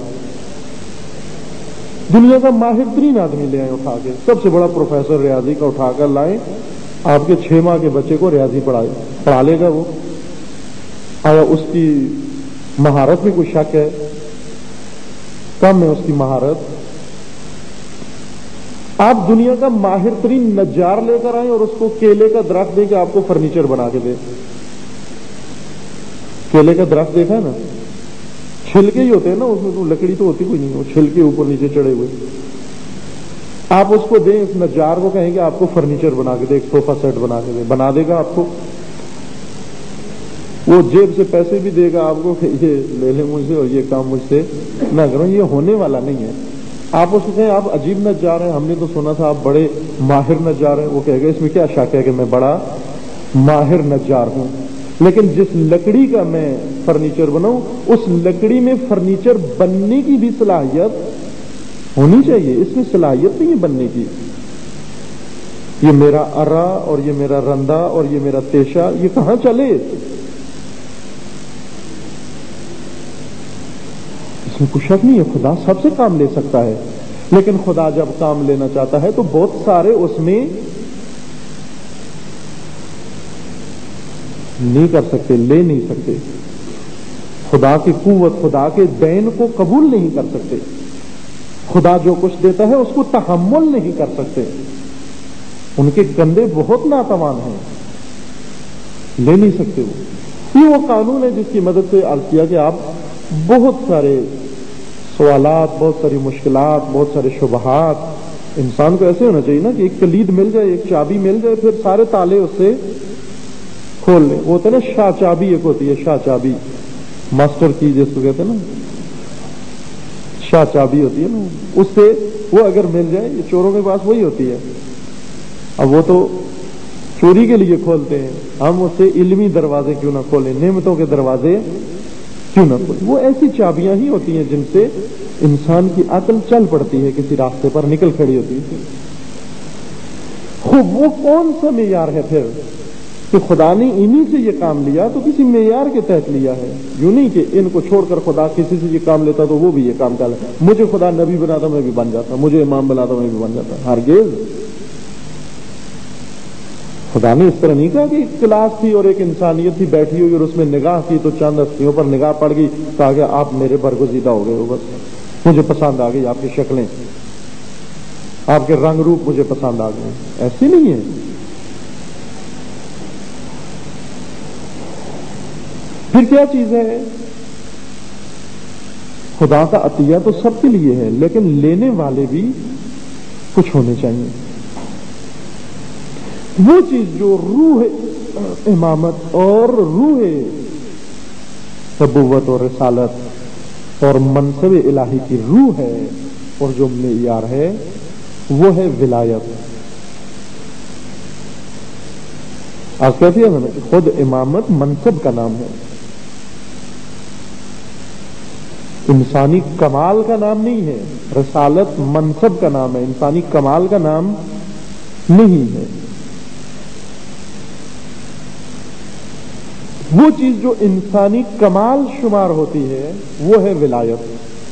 دنیا کا ماہر ترین آدمی لے آئیں اٹھا کے، سب سے بڑا پروفیسر ریاضی کا اٹھا کر لائیں، آپ کے چھ ماہ کے بچے کو ریاضی پڑھائے، پڑھا لے گا وہ؟ آیا اس کی مہارت میں کوئی شک ہے؟ کم ہے اس کی مہارت۔ آپ دنیا کا ماہر ترین نجار لے کر آئیں اور اس کو کیلے کا درخت دے کے آپ کو فرنیچر بنا کے دے۔ کیلے کا درخت دیکھا ہے نا، چھلکے ہی ہوتے ہیں نا، اس میں تو لکڑی تو ہوتی کوئی نہیں، وہ چھلکے اوپر نیچے چڑھے ہوئے۔ آپ اس کو دیں، اس نجار کو کہیں کہ آپ کو فرنیچر بنا کے دے، ایک صوفہ سیٹ بنا کے دے، بنا دے گا آپ کو؟ وہ جیب سے پیسے بھی دے گا آپ کو کہ یہ لے لیں مجھ سے اور یہ کام مجھ سے نہ کرو، یہ ہونے والا نہیں ہے۔ آپ اس کو کہیں آپ عجیب نجار ہیں، ہم نے تو سنا تھا آپ بڑے ماہر نجار ہیں، وہ کہے گا اس میں کیا شک ہے کہ میں بڑا ماہر نجار ہوں، لیکن جس لکڑی کا میں فرنیچر بناؤں اس لکڑی میں فرنیچر بننے کی بھی صلاحیت ہونی چاہیے، اس میں صلاحیت نہیں ہے بننے کی۔ یہ میرا ارا اور یہ میرا رندا اور یہ میرا تیشا، یہ کہاں چلے؟ اس میں کوئی شک نہیں ہے، خدا سب سے کام لے سکتا ہے، لیکن خدا جب کام لینا چاہتا ہے تو بہت سارے اس میں نہیں کر سکتے، لے نہیں سکتے، خدا کی قوت، خدا کے دین کو قبول نہیں کر سکتے، خدا جو کچھ دیتا ہے اس کو تحمل نہیں کر سکتے، ان کے کندھے بہت ناتوان ہیں، لے نہیں سکتے وہ۔ یہ وہ قانون ہے جس کی مدد سے عرض کیا کہ آپ بہت سارے سوالات، بہت ساری مشکلات، بہت سارے شبہات، انسان کو ایسے ہونا چاہیے نا کہ ایک کلید مل جائے، ایک چابی مل جائے، پھر سارے تالے اس سے کھول لیں. وہ ہوتا ہے نا شاہ چابی، ایک ہوتی ہے شاہ چابی، ماسٹر کی جس کو کہتے ہیں نا، شاہ چابی ہوتی ہے نا، اس سے وہ اگر مل جائے، یہ چوروں کے پاس وہی ہوتی ہے. اب وہ تو چوری کے لیے کھولتے ہیں، ہم اس سے علمی دروازے کیوں نہ کھولیں، نعمتوں کے دروازے کیوں نہ کھولیں. وہ ایسی چابیاں ہی ہوتی ہیں جن سے انسان کی عقل چل پڑتی ہے، کسی راستے پر نکل کھڑی ہوتی ہے. خوب وہ کون سا معیار ہے پھر کہ خدا نے انہی سے یہ کام لیا تو کسی معیار کے تحت لیا ہے. یوں نہیں کہ ان کو چھوڑ کر خدا کسی سے یہ کام لیتا تو وہ بھی یہ کام کر لے، مجھے خدا نبی بناتا میں بھی بن جاتا، مجھے امام بناتا میں بھی بن جاتا. ہرگز خدا نے اس طرح نہیں کہا کہ ایک کلاس تھی اور ایک انسانیت تھی بیٹھی ہوئی اور اس میں نگاہ کی تو چند ہستیوں پر نگاہ پڑ گئی، کہا کہ آپ میرے برگزیدہ ہو گئے ہو، بس مجھے پسند آ گئی آپ کی شکلیں، آپ کے رنگ روپ مجھے پسند آ گئے. ایسی نہیں ہے. پھر کیا چیز ہے؟ خدا کا عطیہ تو سب کے لیے ہے، لیکن لینے والے بھی کچھ ہونے چاہیے. وہ چیز جو روح امامت اور روح نبوت اور رسالت اور منصب الہی کی روح ہے اور جو معیار ہے وہ ہے ولایت. آپ کہتے ہیں نا خود امامت منصب کا نام ہے، انسانی کمال کا نام نہیں ہے. رسالت منصب کا نام ہے، انسانی کمال کا نام نہیں ہے. وہ چیز جو انسانی کمال شمار ہوتی ہے وہ ہے ولایت.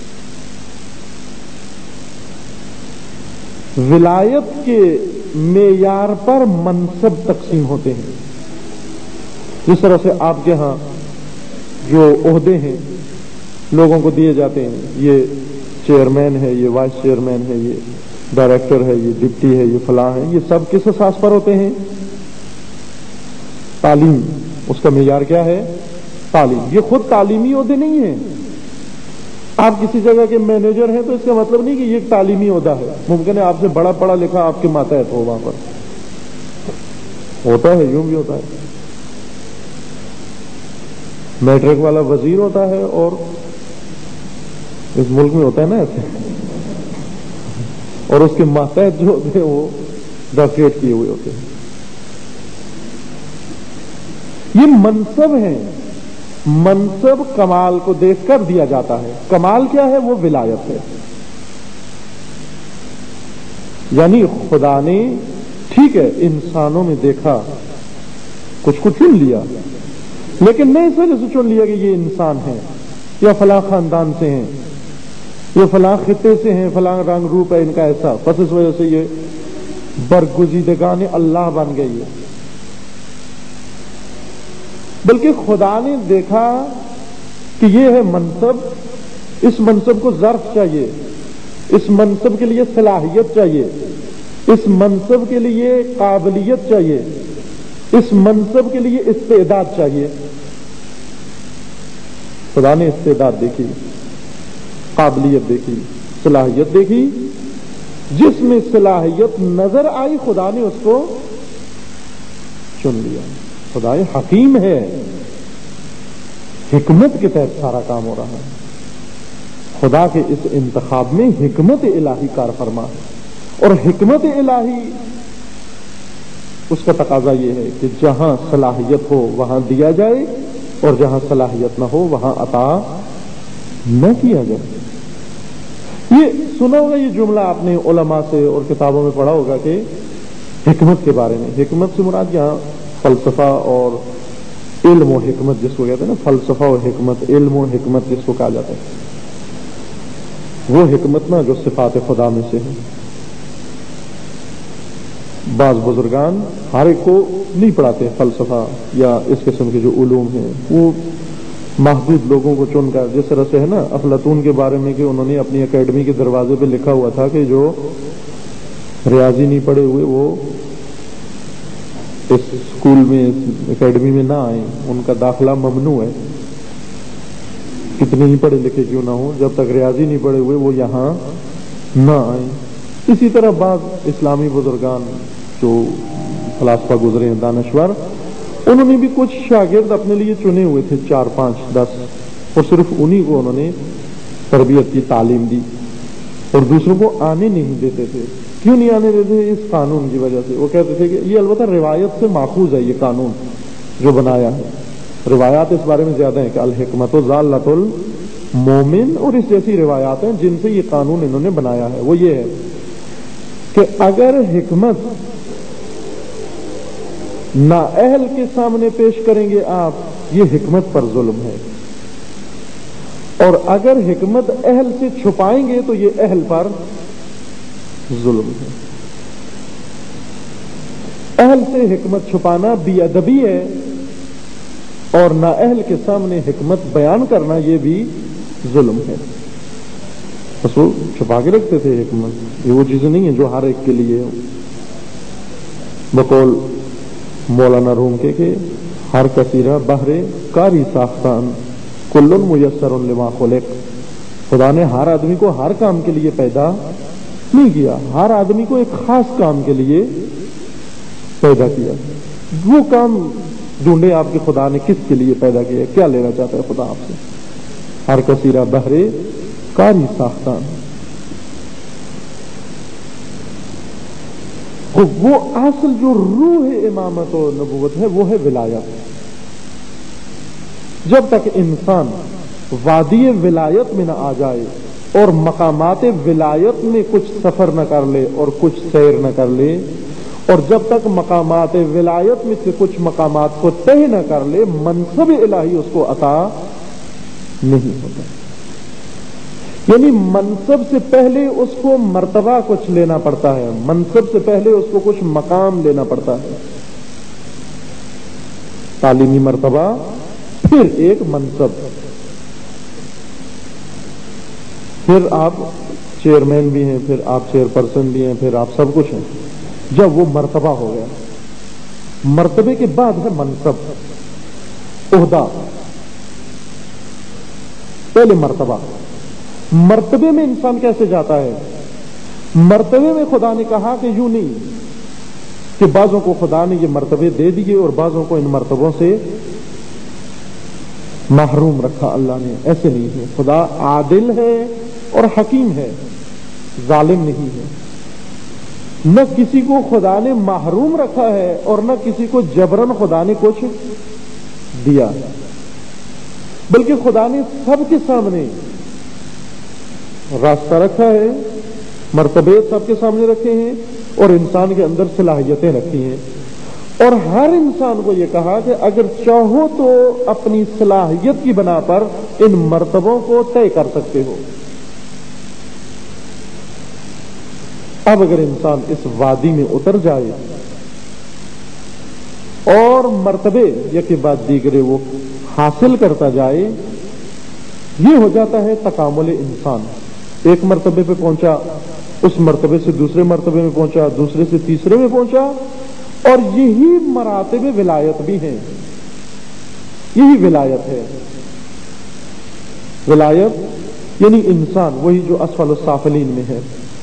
ولایت کے معیار پر منصب تقسیم ہوتے ہیں. جس طرح سے آپ کے ہاں جو عہدے ہیں لوگوں کو دیے جاتے ہیں، یہ چیئرمین ہے، یہ وائس چیئرمین ہے، یہ ڈائریکٹر ہے، یہ ڈپٹی ہے، یہ فلاں ہے، یہ سب کس اساس پر ہوتے ہیں؟ تعلیم. اس کا معیار کیا ہے؟ تعلیم. یہ خود تعلیمی عہدے نہیں ہیں. آپ کسی جگہ کے مینیجر ہیں تو اس کا مطلب نہیں کہ یہ ایک تعلیمی عہدہ ہے. ممکن ہے آپ سے بڑا پڑھا لکھا آپ کے ماتحت ہو، وہاں پر ہوتا ہے، یوں بھی ہوتا ہے. میٹرک والا وزیر ہوتا ہے اور اس ملک میں ہوتا ہے نا ایسے، اور اس کے ماتحت جو ہوتے ہیں وہ ڈاکٹریٹ کیے ہوئے ہوتے ہیں. یہ منصب ہے. منصب کمال کو دیکھ کر دیا جاتا ہے. کمال کیا ہے؟ وہ ولایت ہے. یعنی خدا نے ٹھیک ہے انسانوں میں دیکھا، کچھ کو چن لیا، لیکن نہیں اس وجہ سے چن لیا کہ یہ انسان ہے یا فلاں خاندان سے ہیں، یہ فلاں خطے سے ہیں، فلاں رنگ روپ ہے ان کا ایسا، بس اس وجہ سے یہ برگزیدگان اللہ بن گئی ہے. بلکہ خدا نے دیکھا کہ یہ ہے منصب، اس منصب کو ظرف چاہیے، اس منصب کے لیے صلاحیت چاہیے، اس منصب کے لیے قابلیت چاہیے، اس منصب کے لیے استعداد چاہیے. خدا نے استعداد دیکھی، قابلیت دیکھی، صلاحیت دیکھی. جس میں صلاحیت نظر آئی خدا نے اس کو چن لیا. خدا حکیم ہے، حکمت کے تحت سارا کام ہو رہا ہے. خدا کے اس انتخاب میں حکمت الہی کار فرما ہے. اور حکمت الہی اس کا تقاضا یہ ہے کہ جہاں صلاحیت ہو وہاں دیا جائے اور جہاں صلاحیت نہ ہو وہاں عطا نہ کیا جائے. یہ سنا ہوگا یہ جملہ آپ نے علماء سے اور کتابوں میں پڑھا ہوگا کہ حکمت کے بارے میں. حکمت سے مراد یہاں فلسفہ اور علم و حکمت جس کو کہتے ہیں نا، فلسفہ و حکمت، علم و حکمت جس کو کہا جاتا ہے، وہ حکمت نا جو صفات خدا میں سے ہے. بعض بزرگان ہر ایک کو نہیں پڑھاتے فلسفہ یا اس قسم کے جو علوم ہیں، وہ محدود لوگوں کو چن کر، جس طرح سے ہے نا افلاطون کے بارے میں کہ انہوں نے اپنی اکیڈمی کے دروازے پہ لکھا ہوا تھا کہ جو ریاضی نہیں پڑھے ہوئے وہ اس اسکول میں اس اکیڈمی میں نہ آئیں ان کا داخلہ ممنوع ہے، کتنے ہی پڑھے لکھے کیوں نہ ہوں، جب تک ریاضی نہیں پڑھے ہوئے وہ یہاں نہ آئیں۔ اسی طرح بعض اسلامی بزرگان جو فلاسفہ گزرے ہیں دانشور، انہوں نے بھی کچھ شاگرد اپنے لیے چنے ہوئے تھے، چار پانچ دس، اور صرف انہی کو انہوں نے تربیت کی تعلیم دی اور دوسروں کو آنے نہیں دیتے تھے۔ کیوں نہیں آنے دیتے تھے؟ اس قانون کی وجہ سے۔ وہ کہتے تھے کہ یہ البتہ روایت سے ماخوذ ہے، یہ قانون جو بنایا ہے، روایات اس بارے میں زیادہ ہیں کہ الحکمت ضالۃ المومن، اور اس جیسی روایات ہیں جن سے یہ قانون انہوں نے بنایا ہے۔ وہ یہ ہے کہ اگر حکمت نااہل کے سامنے پیش کریں گے آپ، یہ حکمت پر ظلم ہے، اور اگر حکمت اہل سے چھپائیں گے تو یہ اہل پر ظلم ہے۔ اہل سے حکمت چھپانا بی ادبی ہے، اور نااہل کے سامنے حکمت بیان کرنا یہ بھی ظلم ہے۔ بس وہ چھپا کے رکھتے تھے حکمت، یہ وہ چیزیں نہیں ہیں جو ہر ایک کے لیے ہو۔ بقول مولانا روم کے کہ ہر کثیرہ بہرے کاری ساختان کل میسر لما خلق، خدا نے ہر آدمی کو ہر کام کے لیے پیدا نہیں کیا، ہر آدمی کو ایک خاص کام کے لیے پیدا کیا۔ وہ کام ڈھونڈے آپ کے خدا نے کس کے لیے پیدا کیا، کیا لینا چاہتا ہے خدا آپ سے۔ ہر کثیرہ بہرے کاری ساختان، وہ اصل جو روح امامت و نبوت ہے وہ ہے ولایت۔ جب تک انسان وادی ولایت میں نہ آ جائے اور مقامات ولایت میں کچھ سفر نہ کر لے اور کچھ سیر نہ کر لے، اور جب تک مقامات ولایت میں سے کچھ مقامات کو طے نہ کر لے، منصب الہی اس کو عطا نہیں ہوتا۔ یعنی منصب سے پہلے اس کو مرتبہ کچھ لینا پڑتا ہے، منصب سے پہلے اس کو کچھ مقام لینا پڑتا ہے، تعلیمی مرتبہ، پھر ایک منصب، پھر آپ چیئرمین بھی ہیں، پھر آپ چیئر پرسن بھی ہیں، پھر آپ سب کچھ ہیں۔ جب وہ مرتبہ ہو گیا، مرتبے کے بعد ہے منصب، عہدہ، پہلے مرتبہ۔ مرتبے میں انسان کیسے جاتا ہے؟ مرتبے میں خدا نے کہا کہ یوں نہیں کہ بعضوں کو خدا نے یہ مرتبے دے دیے اور بعضوں کو ان مرتبوں سے محروم رکھا اللہ نے، ایسے نہیں ہے۔ خدا عادل ہے اور حکیم ہے، ظالم نہیں ہے۔ نہ کسی کو خدا نے محروم رکھا ہے اور نہ کسی کو جبرن خدا نے کچھ دیا، بلکہ خدا نے سب کے سامنے راستہ رکھا ہے، مرتبے سب کے سامنے رکھے ہیں، اور انسان کے اندر صلاحیتیں رکھی ہیں، اور ہر انسان کو یہ کہا کہ اگر چاہو تو اپنی صلاحیت کی بنا پر ان مرتبوں کو طے کر سکتے ہو۔ اب اگر انسان اس وادی میں اتر جائے اور مرتبے یکے بعد دیگرے وہ حاصل کرتا جائے، یہ ہو جاتا ہے تکامل انسان۔ ایک مرتبے پہ پہنچا، اس مرتبے سے دوسرے مرتبے میں پہنچا، دوسرے سے تیسرے میں پہنچا، اور یہی مراتب ولایت بھی ہیں، یہی ولایت ہے۔ ولایت یعنی انسان وہی جو اسفل السافلین میں ہے،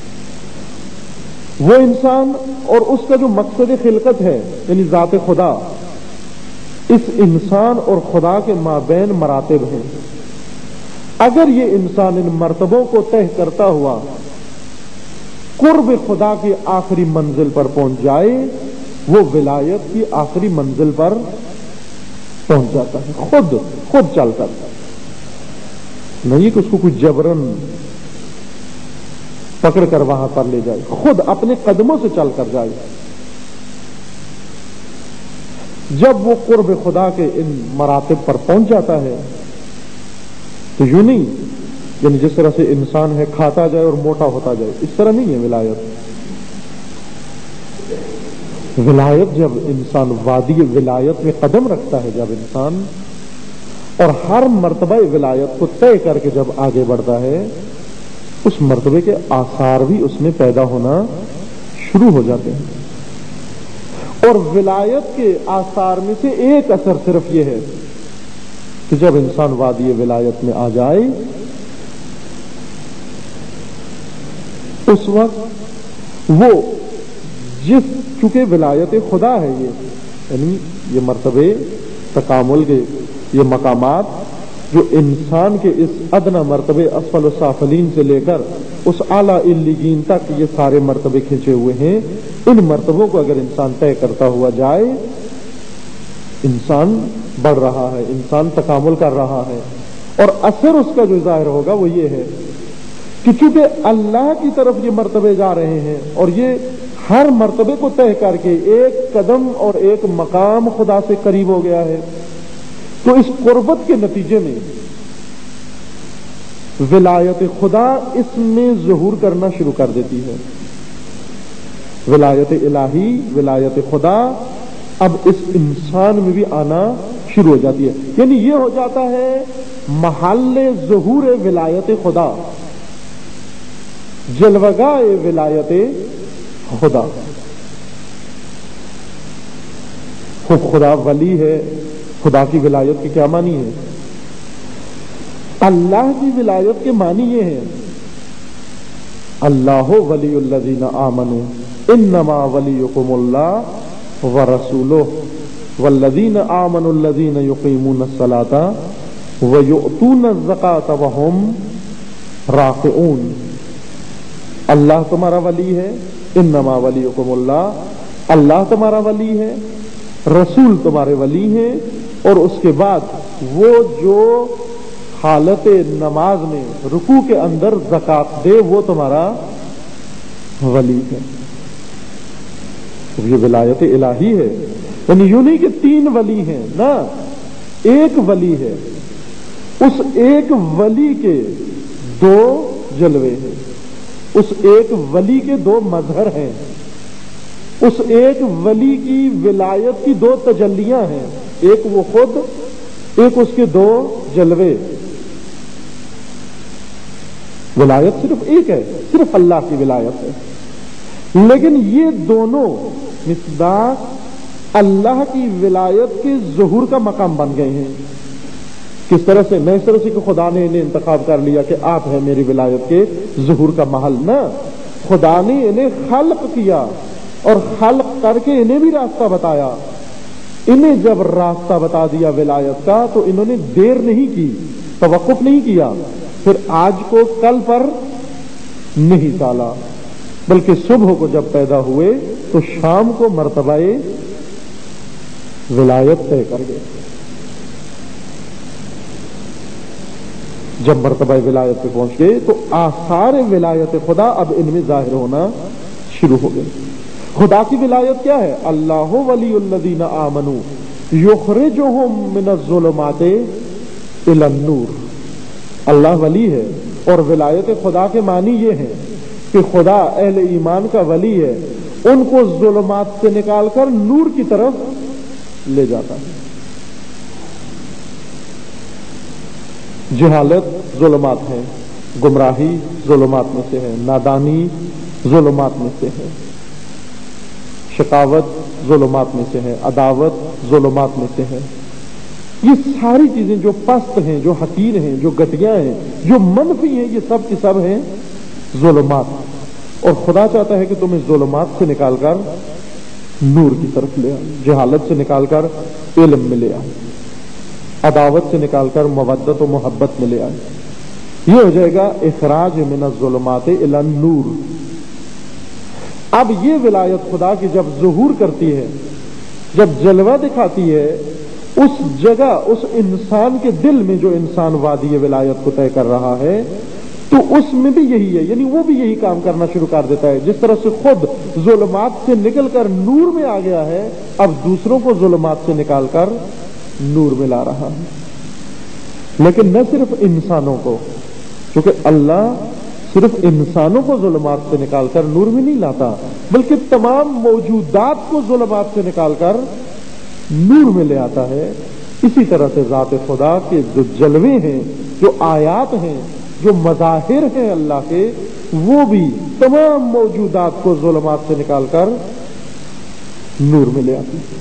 وہ انسان اور اس کا جو مقصد خلقت ہے یعنی ذات خدا، اس انسان اور خدا کے مابین مراتب ہیں۔ اگر یہ انسان ان مرتبوں کو طے کرتا ہوا قرب خدا کی آخری منزل پر پہنچ جائے، وہ ولایت کی آخری منزل پر پہنچ جاتا ہے، خود خود چل کر، نہیں کہ اس کو کوئی جبرن پکڑ کر وہاں پر لے جائے، خود اپنے قدموں سے چل کر جائے۔ جب وہ قرب خدا کے ان مراتب پر پہنچ جاتا ہے تو یوں نہیں، یعنی جس طرح سے انسان ہے کھاتا جائے اور موٹا ہوتا جائے، اس طرح نہیں ہے ولایت۔ ولایت جب انسان وادی ولایت میں قدم رکھتا ہے، جب انسان اور ہر مرتبہ ولایت کو طے کر کے جب آگے بڑھتا ہے، اس مرتبے کے آثار بھی اس میں پیدا ہونا شروع ہو جاتے ہیں، اور ولایت کے آثار میں سے ایک اثر صرف یہ ہے کہ جب انسان وادی ولایت میں آ جائے اس وقت وہ جس چونکہ ولایت خدا ہے یہ یعنی یہ مرتبے تکامل کے یہ مقامات جو انسان کے اس ادنا مرتبے اسفل السافلین سے لے کر اس اعلیٰ علیین تک یہ سارے مرتبے کھینچے ہوئے ہیں، ان مرتبوں کو اگر انسان طے کرتا ہوا جائے انسان بڑھ رہا ہے، انسان تکامل کر رہا ہے، اور اثر اس کا جو ظاہر ہوگا وہ یہ ہے کہ چونکہ اللہ کی طرف یہ مرتبے جا رہے ہیں اور یہ ہر مرتبے کو طے کر کے ایک قدم اور ایک مقام خدا سے قریب ہو گیا ہے، تو اس قربت کے نتیجے میں ولایت خدا اس میں ظہور کرنا شروع کر دیتی ہے۔ ولایت الہی، ولایت خدا اب اس انسان میں بھی آنا شروع ہو جاتی ہے، یعنی یہ ہو جاتا ہے محل ظہور ولایت خدا، جلوگاہ ولایت خدا۔ خود خدا ولی ہے، خدا کی ولایت کے کیا معنی ہے؟ اللہ کی ولایت کے معنی یہ ہے اللہ ولی الذین آمنوا انما ولیکم اللہ ورسولہ والذین آمنوا الذین یقیمون الصلاۃ ویؤتون الزکاۃ وہم راکعون۔ اللہ تمہارا ولی ہے، انما ولیکم اللہ، اللہ تمہارا ولی ہے، رسول تمہارے ولی ہیں، اور اس کے بعد وہ جو حالت نماز میں رکوع کے اندر زکات دے وہ تمہارا ولی ہے۔ یہ ولایت الہی ہے، یعنی یوں نہیں کہ تین ولی ہیں، نہ ایک ولی ہے، اس ایک ولی کے دو جلوے ہیں، اس ایک ولی کے دو مظہر ہیں، اس ایک ولی کی ولایت کی دو تجلیاں ہیں، ایک وہ خود، ایک اس کے دو جلوے۔ ولایت صرف ایک ہے، صرف اللہ کی ولایت ہے، لیکن یہ دونوں مصداق اللہ کی ولایت کے ظہور کا مقام بن گئے ہیں۔ کس طرح سے؟ نہ اس طرح سے کہ خدا نے انہیں انتخاب کر لیا کہ آپ ہیں میری ولایت کے ظہور کا محل، نہ، خدا نے انہیں خلق کیا اور خلق کر کے انہیں بھی راستہ بتایا۔ انہیں جب راستہ بتا دیا ولایت کا تو انہوں نے دیر نہیں کی، توقف نہیں کیا، پھر آج کو کل پر نہیں ٹالا، بلکہ صبح کو جب پیدا ہوئے تو شام کو مرتبہ ولایت طے کر گئے۔ جب مرتبہ ولایت پہ پہنچ گئے تو آثار ولایت خدا اب ان میں ظاہر ہونا شروع ہو گئے۔ خدا کی ولایت کیا ہے؟ اللہ ولی الذین آمنوا یخرجہم من الظلمات الی النور۔ اللہ ولی ہے، اور ولایت خدا کے معنی یہ ہے کہ خدا اہل ایمان کا ولی ہے، ان کو ظلمات سے نکال کر نور کی طرف لے جاتا ہے۔ جہالت ظلمات ہے، گمراہی ظلمات میں سے ہے، نادانی ظلمات میں سے ہے، شقاوت ظلمات میں سے ہے، عداوت ظلمات میں سے ہے۔ یہ ساری چیزیں جو پست ہیں، جو حقیر ہیں، جو گٹیاں ہیں، جو منفی ہیں، یہ سب کی سب ہیں ظلمات، اور خدا چاہتا ہے کہ تم اس ظلمات سے نکال کر نور کی طرف لے آئے، جہالت سے نکال کر علم میں لے آئے، عداوت سے نکال کر مودت و محبت میں لے آئے۔ یہ ہو جائے گا اخراج من الظلمات الی النور۔ اب یہ ولایت خدا کی جب ظہور کرتی ہے، جب جلوہ دکھاتی ہے، اس جگہ اس انسان کے دل میں جو انسان وادی ولایت کو طے کر رہا ہے تو اس میں بھی یہی ہے، یعنی وہ بھی یہی کام کرنا شروع کر دیتا ہے۔ جس طرح سے خود ظلمات سے نکل کر نور میں آ گیا ہے، اب دوسروں کو ظلمات سے نکال کر نور میں لا رہا ہے۔ لیکن نہ صرف انسانوں کو، کیونکہ اللہ صرف انسانوں کو ظلمات سے نکال کر نور میں نہیں لاتا، بلکہ تمام موجودات کو ظلمات سے نکال کر نور میں لے آتا ہے۔ اسی طرح سے ذات خدا کے جو جلوے ہیں، جو آیات ہیں، جو مظاہر ہیں اللہ کے، وہ بھی تمام موجودات کو ظلمات سے نکال کر نور میں لے آتی ہے۔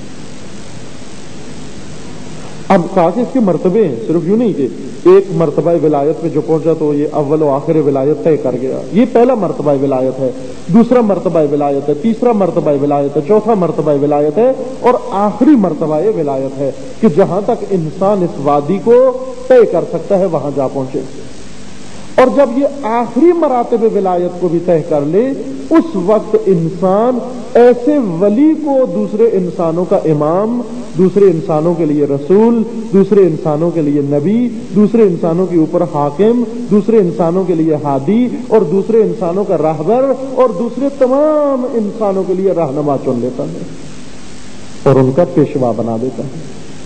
اب کہا کہ اس کے مرتبے ہیں، صرف یوں نہیں کہ ایک مرتبہ ولایت پہ جو پہنچا تو یہ اول و آخر ولایت طے کر گیا، یہ پہلا مرتبہ ولایت ہے، دوسرا مرتبہ ولایت ہے، تیسرا مرتبہ ولایت ہے، چوتھا مرتبہ ولایت ہے، اور آخری مرتبہ ولایت ہے کہ جہاں تک انسان اس وادی کو طے کر سکتا ہے وہاں جا پہنچے۔ اور جب یہ آخری مراتب ولایت کو بھی طے کر لے، اس وقت انسان ایسے ولی کو دوسرے انسانوں کا امام، دوسرے انسانوں کے لیے رسول، دوسرے انسانوں کے لیے نبی، دوسرے انسانوں کے اوپر حاکم، دوسرے انسانوں کے لیے ہادی، اور دوسرے انسانوں کا راہبر، اور دوسرے تمام انسانوں کے لیے رہنما چن لیتا ہے اور ان کا پیشوا بنا دیتا ہے۔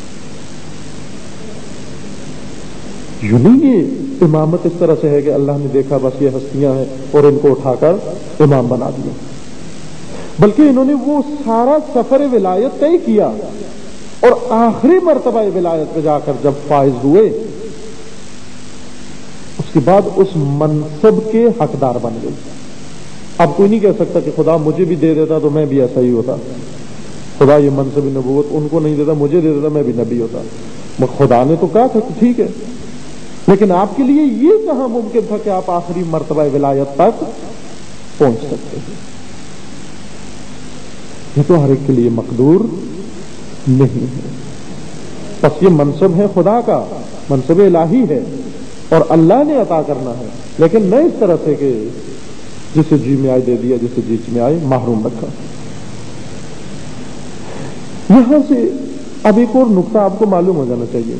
یوں نہیں یہ امامت اس طرح سے ہے کہ اللہ نے دیکھا بس یہ ہستیاں ہیں اور ان کو اٹھا کر امام بنا دیا، بلکہ انہوں نے وہ سارا سفر ولایت طے کیا اور آخری مرتبہ ولایت پہ جا کر جب فائز ہوئے اس کے بعد اس منصب کے حقدار بن گئے۔ اب کوئی نہیں کہہ سکتا کہ خدا مجھے بھی دے دیتا تو میں بھی ایسا ہی ہوتا، خدا یہ منصب نبوت ان کو نہیں دیتا مجھے دے دیتا میں بھی نبی ہوتا۔ خدا نے تو کہا تھا کہ ٹھیک ہے، لیکن آپ کے لیے یہ کہاں ممکن تھا کہ آپ آخری مرتبہ ولایت تک پہنچ سکتے ہیں؟ یہ تو ہر ایک کے لیے مقدور نہیں ہے۔ بس یہ منصب ہے خدا کا، منصب الہی ہے اور اللہ نے عطا کرنا ہے، لیکن نہ اس طرح سے کہ جسے جی میں آئے دے دیا، جسے جی میں آئے محروم رکھا۔ یہاں سے اب ایک اور نقطہ آپ کو معلوم ہو جانا چاہیے،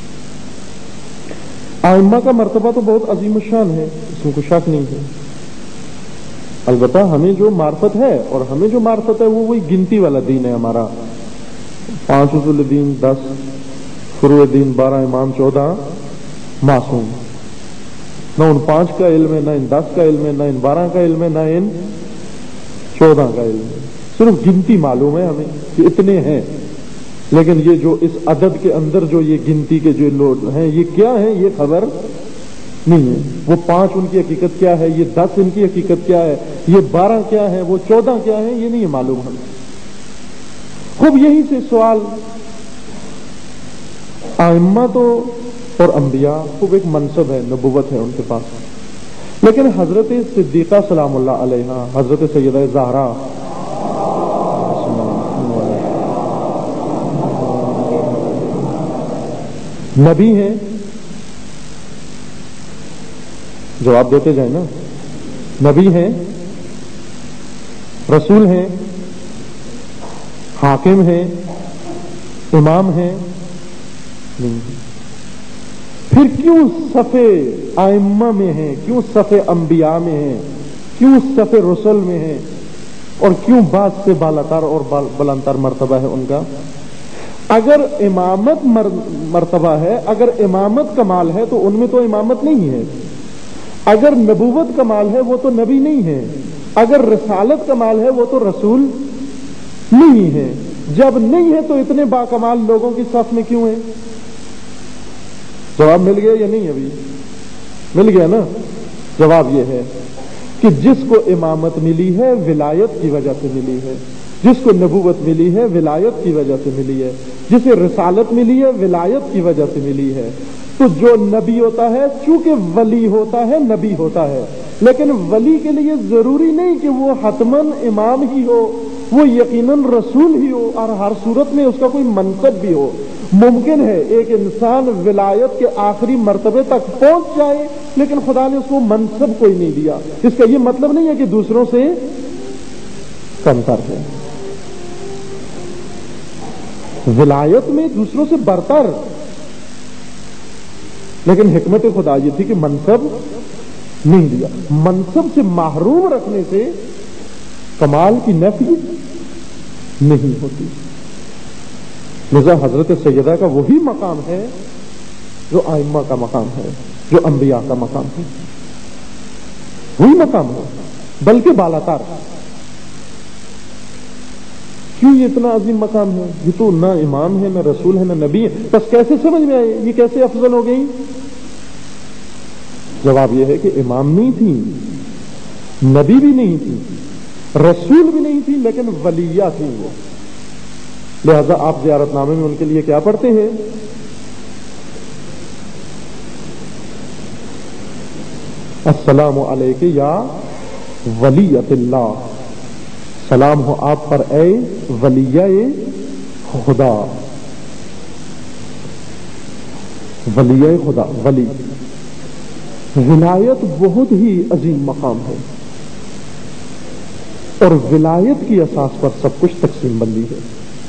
ائمہ کا مرتبہ تو بہت عظیم الشان ہے، اس میں کوئی شک نہیں ہے، البتہ ہمیں جو معرفت ہے اور ہمیں جو معرفت ہے وہ وہی گنتی والا دین ہے ہمارا، پانچ اصول دین، دس فروع دین، بارہ امام، چودہ معصوم۔ نہ ان پانچ کا علم ہے، نہ ان دس کا علم ہے، نہ ان بارہ کا علم ہے، نہ ان چودہ کا علم ہے، صرف گنتی معلوم ہے ہمیں کہ اتنے ہیں، لیکن یہ جو اس عدد کے اندر جو یہ گنتی کے جو لوگ ہیں یہ کیا ہیں یہ خبر نہیں ہے۔ وہ پانچ ان کی حقیقت کیا ہے، یہ دس ان کی حقیقت کیا ہے، یہ بارہ کیا ہے، وہ چودہ کیا ہے، یہ نہیں معلوم ہمیں۔ خوب یہیں سے سوال، ائمہ تو اور انبیاء خوب ایک منصب ہے، نبوت ہے ان کے پاس، لیکن حضرت صدیقہ سلام اللہ علیہا، حضرت سیدہ زہرا نبی ہیں، جواب دیتے جائیں نا، نبی ہیں، رسول ہیں، حاکم ہیں، امام ہیں، نہیں، پھر کیوں صفے ائمہ میں ہیں، کیوں صفے انبیاء میں ہیں، کیوں صفے رسل میں ہیں، اور کیوں بعد سے بالاتر اور بلندتر مرتبہ ہے ان کا؟ اگر امامت مرتبہ ہے، اگر امامت کمال ہے تو ان میں تو امامت نہیں ہے، اگر نبوت کمال ہے وہ تو نبی نہیں ہے، اگر رسالت کمال ہے وہ تو رسول نہیں ہے۔ جب نہیں ہے تو اتنے باکمال لوگوں کی صف میں کیوں ہے؟ جواب مل گیا یا نہیں؟ ابھی مل گیا نا؟ جواب یہ ہے کہ جس کو امامت ملی ہے ولایت کی وجہ سے ملی ہے، جس کو نبوت ملی ہے ولایت کی وجہ سے ملی ہے، جسے رسالت ملی ہے ولایت کی وجہ سے ملی ہے۔ تو جو نبی ہوتا ہے چونکہ ولی ہوتا ہے نبی ہوتا ہے، لیکن ولی کے لیے ضروری نہیں کہ وہ حتماً امام ہی ہو، وہ یقیناً رسول ہی ہو، اور ہر صورت میں اس کا کوئی منصب بھی ہو۔ ممکن ہے ایک انسان ولایت کے آخری مرتبے تک پہنچ جائے لیکن خدا نے اس کو منصب کوئی نہیں دیا، اس کا یہ مطلب نہیں ہے کہ دوسروں سے کم تر ہے، ولایت میں دوسروں سے برتر، لیکن حکمت خدا یہ تھی کہ منصب نہیں دیا۔ منصب سے محروم رکھنے سے کمال کی نفی نہیں ہوتی، لذا حضرت سیدہ کا وہی مقام ہے جو ائمہ کا مقام ہے، جو انبیاء کا مقام ہے، وہی مقام ہے بلکہ بالاتر۔ کیوں یہ اتنا عظیم مقام ہے؟ یہ تو نہ امام ہے، نہ رسول ہے، نہ نبی ہے، بس کیسے سمجھ میں آئے یہ کیسے افضل ہو گئی؟ جواب یہ ہے کہ امام نہیں تھی، نبی بھی نہیں تھی، رسول بھی نہیں تھی، لیکن ولیہ تھی وہ، لہذا آپ زیارت نامے میں ان کے لیے کیا پڑھتے ہیں؟ السلام علیک یا ولیۃ اللہ، سلام ہو آپ پر اے ولیہ خدا، ولیہ خدا، ولی ولایت بہت ہی عظیم مقام ہے، اور ولایت کی اساس پر سب کچھ تقسیم بندی ہے،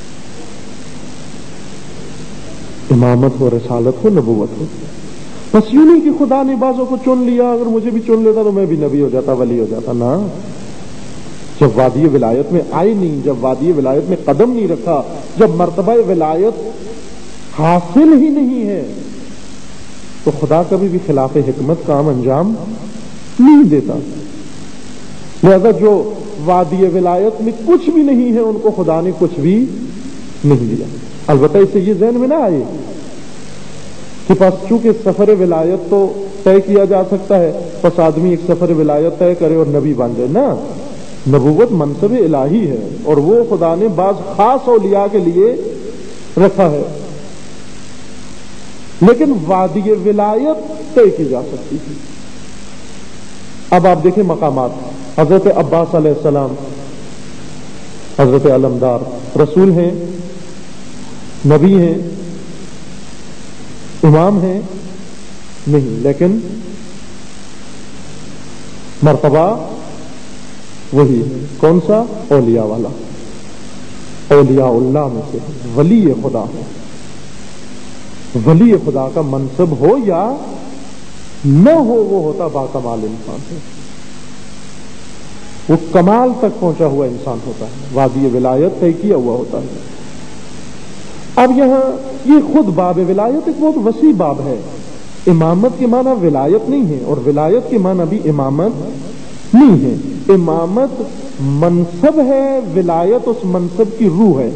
امامت ہو، رسالت ہو، نبوت ہو۔ بس یوں نہیں کہ خدا نے بعضوں کو چن لیا، اگر مجھے بھی چن لیتا تو میں بھی نبی ہو جاتا، ولی ہو جاتا، نا۔ جب وادی ولایت میں آئی نہیں، جب وادی ولایت میں قدم نہیں رکھا، جب مرتبہ ولایت حاصل ہی نہیں ہے، تو خدا کبھی بھی خلاف حکمت کام انجام نہیں دیتا۔ لہذا جو وادی ولایت میں کچھ بھی نہیں ہے، ان کو خدا نے کچھ بھی نہیں دیا۔ البتہ اس سے یہ ذہن میں نہ آئے کہ پس چونکہ سفر ولایت تو طے کیا جا سکتا ہے، بس آدمی ایک سفر ولایت طے کرے اور نبی بن جائے، نا۔ نبوت منصب الہی ہے، اور وہ خدا نے بعض خاص اولیاء کے لیے رکھا ہے، لیکن وادی ولایت طے کی جا سکتی تھی۔ اب آپ دیکھیں مقامات، حضرت عباس علیہ السلام حضرت علمدار رسول ہیں، نبی ہیں، امام ہیں نہیں، لیکن مرتبہ وہی ہے، کون سا؟ اولیاء والا، اولیاء اللہ میں سے ولی خدا ہے۔ ولی خدا کا منصب ہو یا نہ ہو، وہ ہوتا باکمال انسان ہے، وہ کمال تک پہنچا ہوا انسان ہوتا ہے، وادی ولایت طے کیا ہوا ہوتا ہے۔ اب یہاں یہ خود باب ولایت ایک بہت وسیع باب ہے۔ امامت کے معنی ولایت نہیں ہے، اور ولایت کے معنی بھی امامت نہیں ہے۔ امامت منصب ہے، ولایت اس منصب کی روح ہے،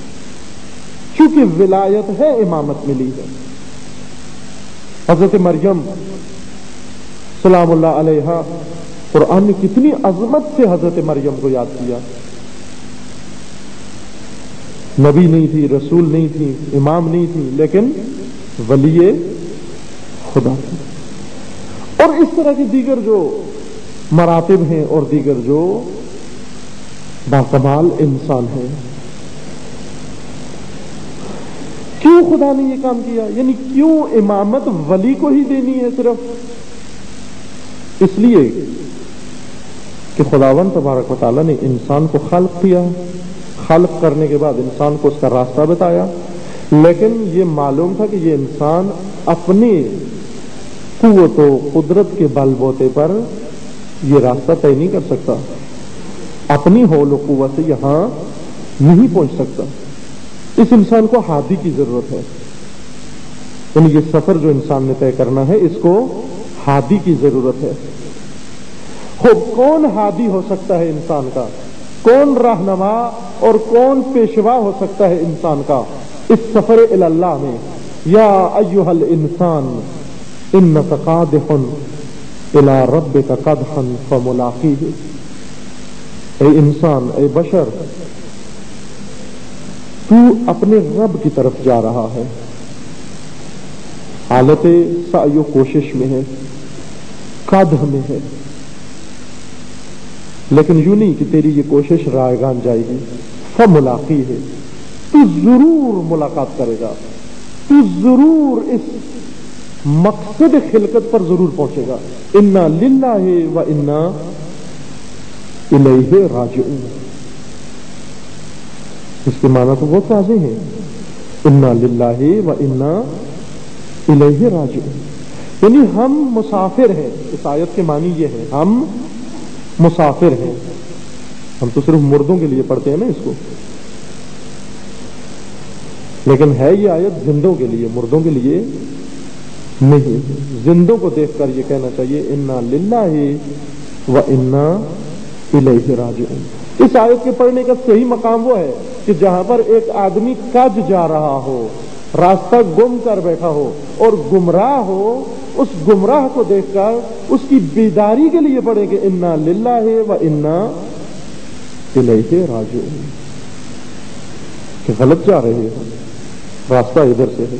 چونکہ ولایت ہے امامت ملی ہے۔ حضرت مریم سلام اللہ علیہا، قرآن نے کتنی عظمت سے حضرت مریم کو یاد کیا۔ نبی نہیں تھی، رسول نہیں تھی، امام نہیں تھی، لیکن ولی خدا تھی۔ اور اس طرح کے دیگر جو مراتب ہیں اور دیگر جو باکمال انسان ہیں۔ کیوں خدا نے یہ کام کیا؟ یعنی کیوں امامت ولی کو ہی دینی ہے صرف؟ اس لیے کہ خداوند تبارک و تعالیٰ نے انسان کو خلق کیا، خلق کرنے کے بعد انسان کو اس کا راستہ بتایا، لیکن یہ معلوم تھا کہ یہ انسان اپنی قوت و قدرت کے بل بوتے پر یہ راستہ طے نہیں کر سکتا، اپنی حول و قوت سے یہاں نہیں پہنچ سکتا۔ اس انسان کو ہادی کی ضرورت ہے، یعنی یہ سفر جو انسان نے طے کرنا ہے، اس کو ہادی کی ضرورت ہے۔ خود کون ہادی ہو سکتا ہے انسان کا؟ کون رہنما اور کون پیشوا ہو سکتا ہے انسان کا اس سفر الی اللہ میں؟ یا ایھا الانسان انک قادح الی ربک قدحا فملاقیہ، اے انسان، اے بشر، تو اپنے رب کی طرف جا رہا ہے، حالت سعی و کوشش میں ہے، قدح میں ہے، لیکن یوں نہیں کہ تیری یہ کوشش رائگان جائے گی، فملاقی ہے، تو ضرور ملاقات کرے گا، تو ضرور اس مقصد خلقت پر ضرور پہنچے گا۔ انا للہ و انا الیہ راجعون، اس کے معنی تو بہت واضح ہے، انا للہ و انا الیہ راجعون، یعنی ہم مسافر ہیں۔ اس آیت کے معنی یہ ہے، ہم مسافر ہیں۔ ہم تو صرف مردوں کے لیے پڑھتے ہیں نا اس کو، لیکن ہے یہ آیت زندوں کے لیے، مردوں کے لیے نہیں۔ زندوں کو دیکھ کر یہ کہنا چاہیے انا للہ و انا الیہ راجعون۔ اس آیت کے پڑھنے کا صحیح مقام وہ ہے کہ جہاں پر ایک آدمی کج جا رہا ہو، راستہ گم کر بیٹھا ہو اور گمراہ ہو، اس گمراہ کو دیکھ کر اس کی بیداری کے لیے پڑھیں کہ انا للہ و انا الیہ راجعون، کہ غلط جا رہے ہیں، راستہ ادھر سے ہے۔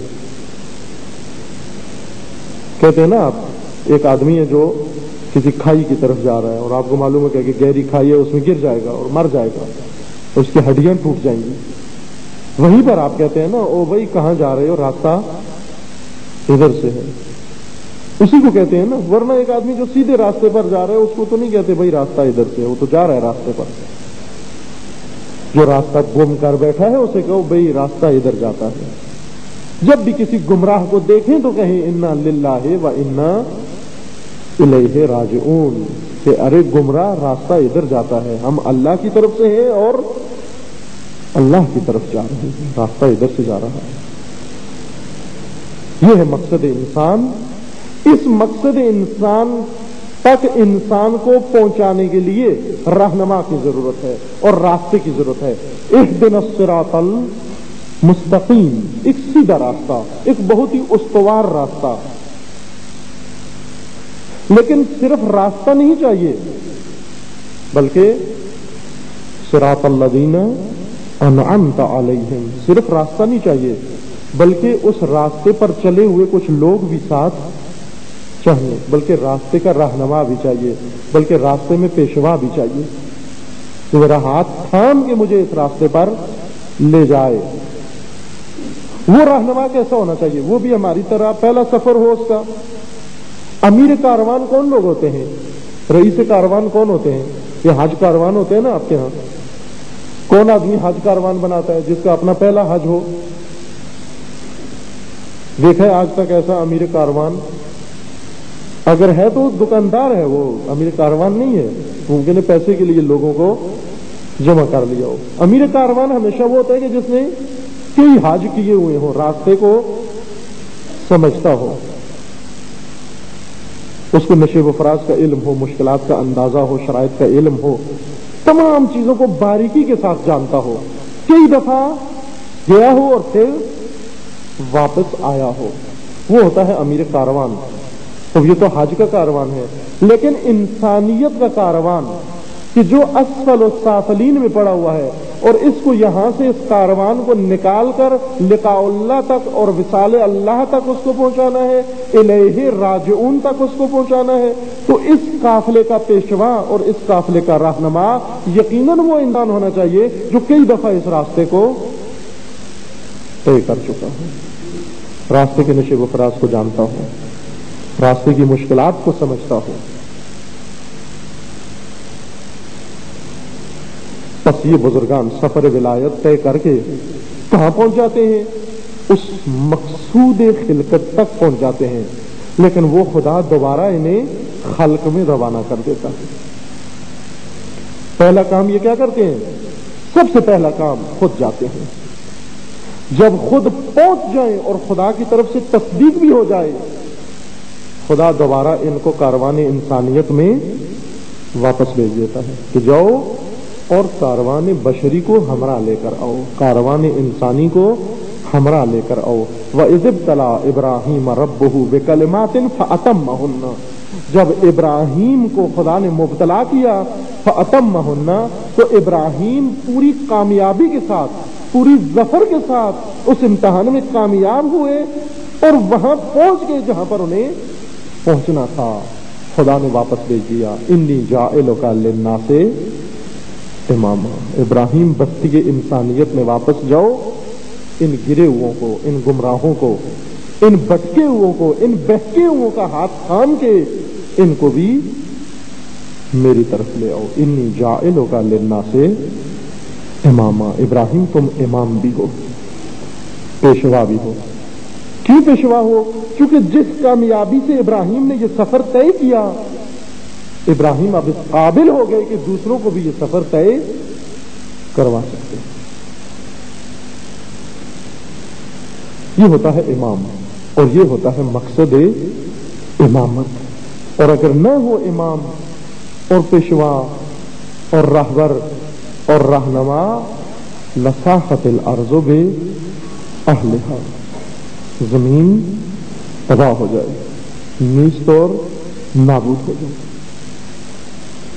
کہتے ہیں نا آپ، ایک آدمی ہے جو کسی کھائی کی طرف جا رہا ہے اور آپ کو معلوم ہے کہ گہری کھائی ہے، اس میں گر جائے گا اور مر جائے گا، اس کی ہڈیاں ٹوٹ جائیں گی۔ وہیں پر آپ کہتے ہیں نا، او بھائی کہاں جا رہے ہو، راستہ ادھر سے ہے، اسی کو کہتے ہیں نا۔ ورنہ ایک آدمی جو سیدھے راستے پر جا رہا ہے اس کو تو نہیں کہتے بھائی راستہ ادھر سے ہے، وہ تو جا رہا ہے راستے پر۔ جو راستہ گم کر بیٹھا ہے اسے کہو بھئی راستہ ادھر جاتا ہے۔ جب بھی کسی گمراہ کو دیکھیں تو کہیں انا للہ و انا الیہ راجعون، کہ ارے گمراہ راستہ ادھر جاتا ہے، ہم اللہ کی طرف سے ہیں اور اللہ کی طرف جا رہے ہیں، راستہ ادھر سے جا رہا ہے۔ یہ ہے مقصد انسان۔ اس مقصد انسان تک انسان کو پہنچانے کے لیے رہنما کی ضرورت ہے اور راستے کی ضرورت ہے۔ اہدنا الصراط المستقیم، ایک سیدھا راستہ، ایک بہت ہی استوار راستہ۔ لیکن صرف راستہ نہیں چاہیے، بلکہ صراط الذین انعمت علیہم، صرف راستہ نہیں چاہیے بلکہ اس راستے پر چلے ہوئے کچھ لوگ بھی ساتھ چاہیے، بلکہ راستے کا رہنما بھی چاہیے، بلکہ راستے میں پیشوا بھی چاہیے کہ میرا ہاتھ تھام کے مجھے اس راستے پر لے جائے۔ وہ رہنما کیسا ہونا چاہیے؟ وہ بھی ہماری طرح پہلا سفر ہو اس کا۔ امیر کاروان کون لوگ ہوتے ہیں؟ رئیس کاروان کون ہوتے ہیں؟ یہ حج کاروان ہوتے ہیں نا آپ کے ہاں۔ کون آدمی حج کاروان بناتا ہے؟ جس کا اپنا پہلا حج ہو۔ دیکھا ہے آج تک ایسا امیر کاروان؟ اگر ہے تو دکاندار ہے، وہ امیر کاروان نہیں ہے۔ ممکن ہے پیسے کے لیے لوگوں کو جمع کر لیا ہو۔ امیر کاروان ہمیشہ وہ ہوتا ہے کہ جس نے کئی حج کیے ہوئے ہوں، راستے کو سمجھتا ہو، اس کو نشیب و فراز کا علم ہو، مشکلات کا اندازہ ہو، شرائط کا علم ہو، تمام چیزوں کو باریکی کے ساتھ جانتا ہو، کئی دفعہ گیا ہو اور پھر واپس آیا ہو، وہ ہوتا ہے امیر کاروان۔ تو یہ تو حج کا کاروان ہے، لیکن انسانیت کا کاروان کہ جو اسفل السافلین میں پڑا ہوا ہے اور اس کو یہاں سے اس کاروان کو نکال کر لقاء اللہ تک اور وصال اللہ تک اس کو پہنچانا ہے، الیہ راجعون تک اس کو پہنچانا ہے، تو اس قافلے کا پیشوا اور اس قافلے کا رہنما یقیناً وہ انسان ہونا چاہیے جو کئی دفعہ اس راستے کو طے کر چکا ہو، راستے کے نشیب و فراز کو جانتا ہو، راستے کی مشکلات کو سمجھتا ہو۔ بس یہ بزرگان سفر ولایت طے کر کے کہاں پہنچ جاتے ہیں؟ اس مقصود خلقت تک پہنچ جاتے ہیں، لیکن وہ خدا دوبارہ انہیں خلق میں روانہ کر دیتا ہے۔ پہلا کام یہ کیا کرتے ہیں؟ سب سے پہلا کام خود جاتے ہیں۔ جب خود پہنچ جائیں اور خدا کی طرف سے تصدیق بھی ہو جائے، خدا دوبارہ ان کو کاروان انسانیت میں واپس بھیج دیتا ہے کہ جاؤ اور کاروان بشری کو ہمراہ لے کر آؤ، کاروان انسانی کو ہمراہ لے کر آؤ۔ وَإِذِ ابْتَلَىٰ إِبْرَاهِيمَ رَبُّهُ بِكَلِمَاتٍ فَأَتَمَّهُنَّ، جب ابراہیم کو خدا نے مبتلا کیا فَأَتَمَّهُنَّ، تو ابراہیم پوری کامیابی کے ساتھ، پوری ظفر کے ساتھ اس امتحان میں کامیاب ہوئے اور وہاں پہنچ گئے جہاں پر انہیں پہنچنا تھا۔ خدا نے واپس بھیج دیا، انی جاعلک للناس اماما۔ ابراہیم بستی انسانیت میں واپس جاؤ، ان گرے ہوئوں کو، ان گمراہوں کو، ان بٹکے ہوئوں کو، ان بہکے ہوئوں کا ہاتھ تھام کے ان کو بھی میری طرف لے آؤ۔ انی جاعلک للناس اماما، ابراہیم تم امام بھی ہو، پیشوا بھی ہو۔ کیوں پیشوا ہو؟ کیونکہ جس کامیابی سے ابراہیم نے یہ سفر طے کیا، ابراہیم اب اس قابل ہو گئے کہ دوسروں کو بھی یہ سفر طے کروا سکتے ہیں۔ یہ ہوتا ہے امام، اور یہ ہوتا ہے مقصد امامت۔ اور اگر نہ ہو امام اور پیشوا اور راہبر اور رہنما، لصاحت الارض باہلھا، زمین تباہ ہو جائے، نیست اور نابود ہو جائے۔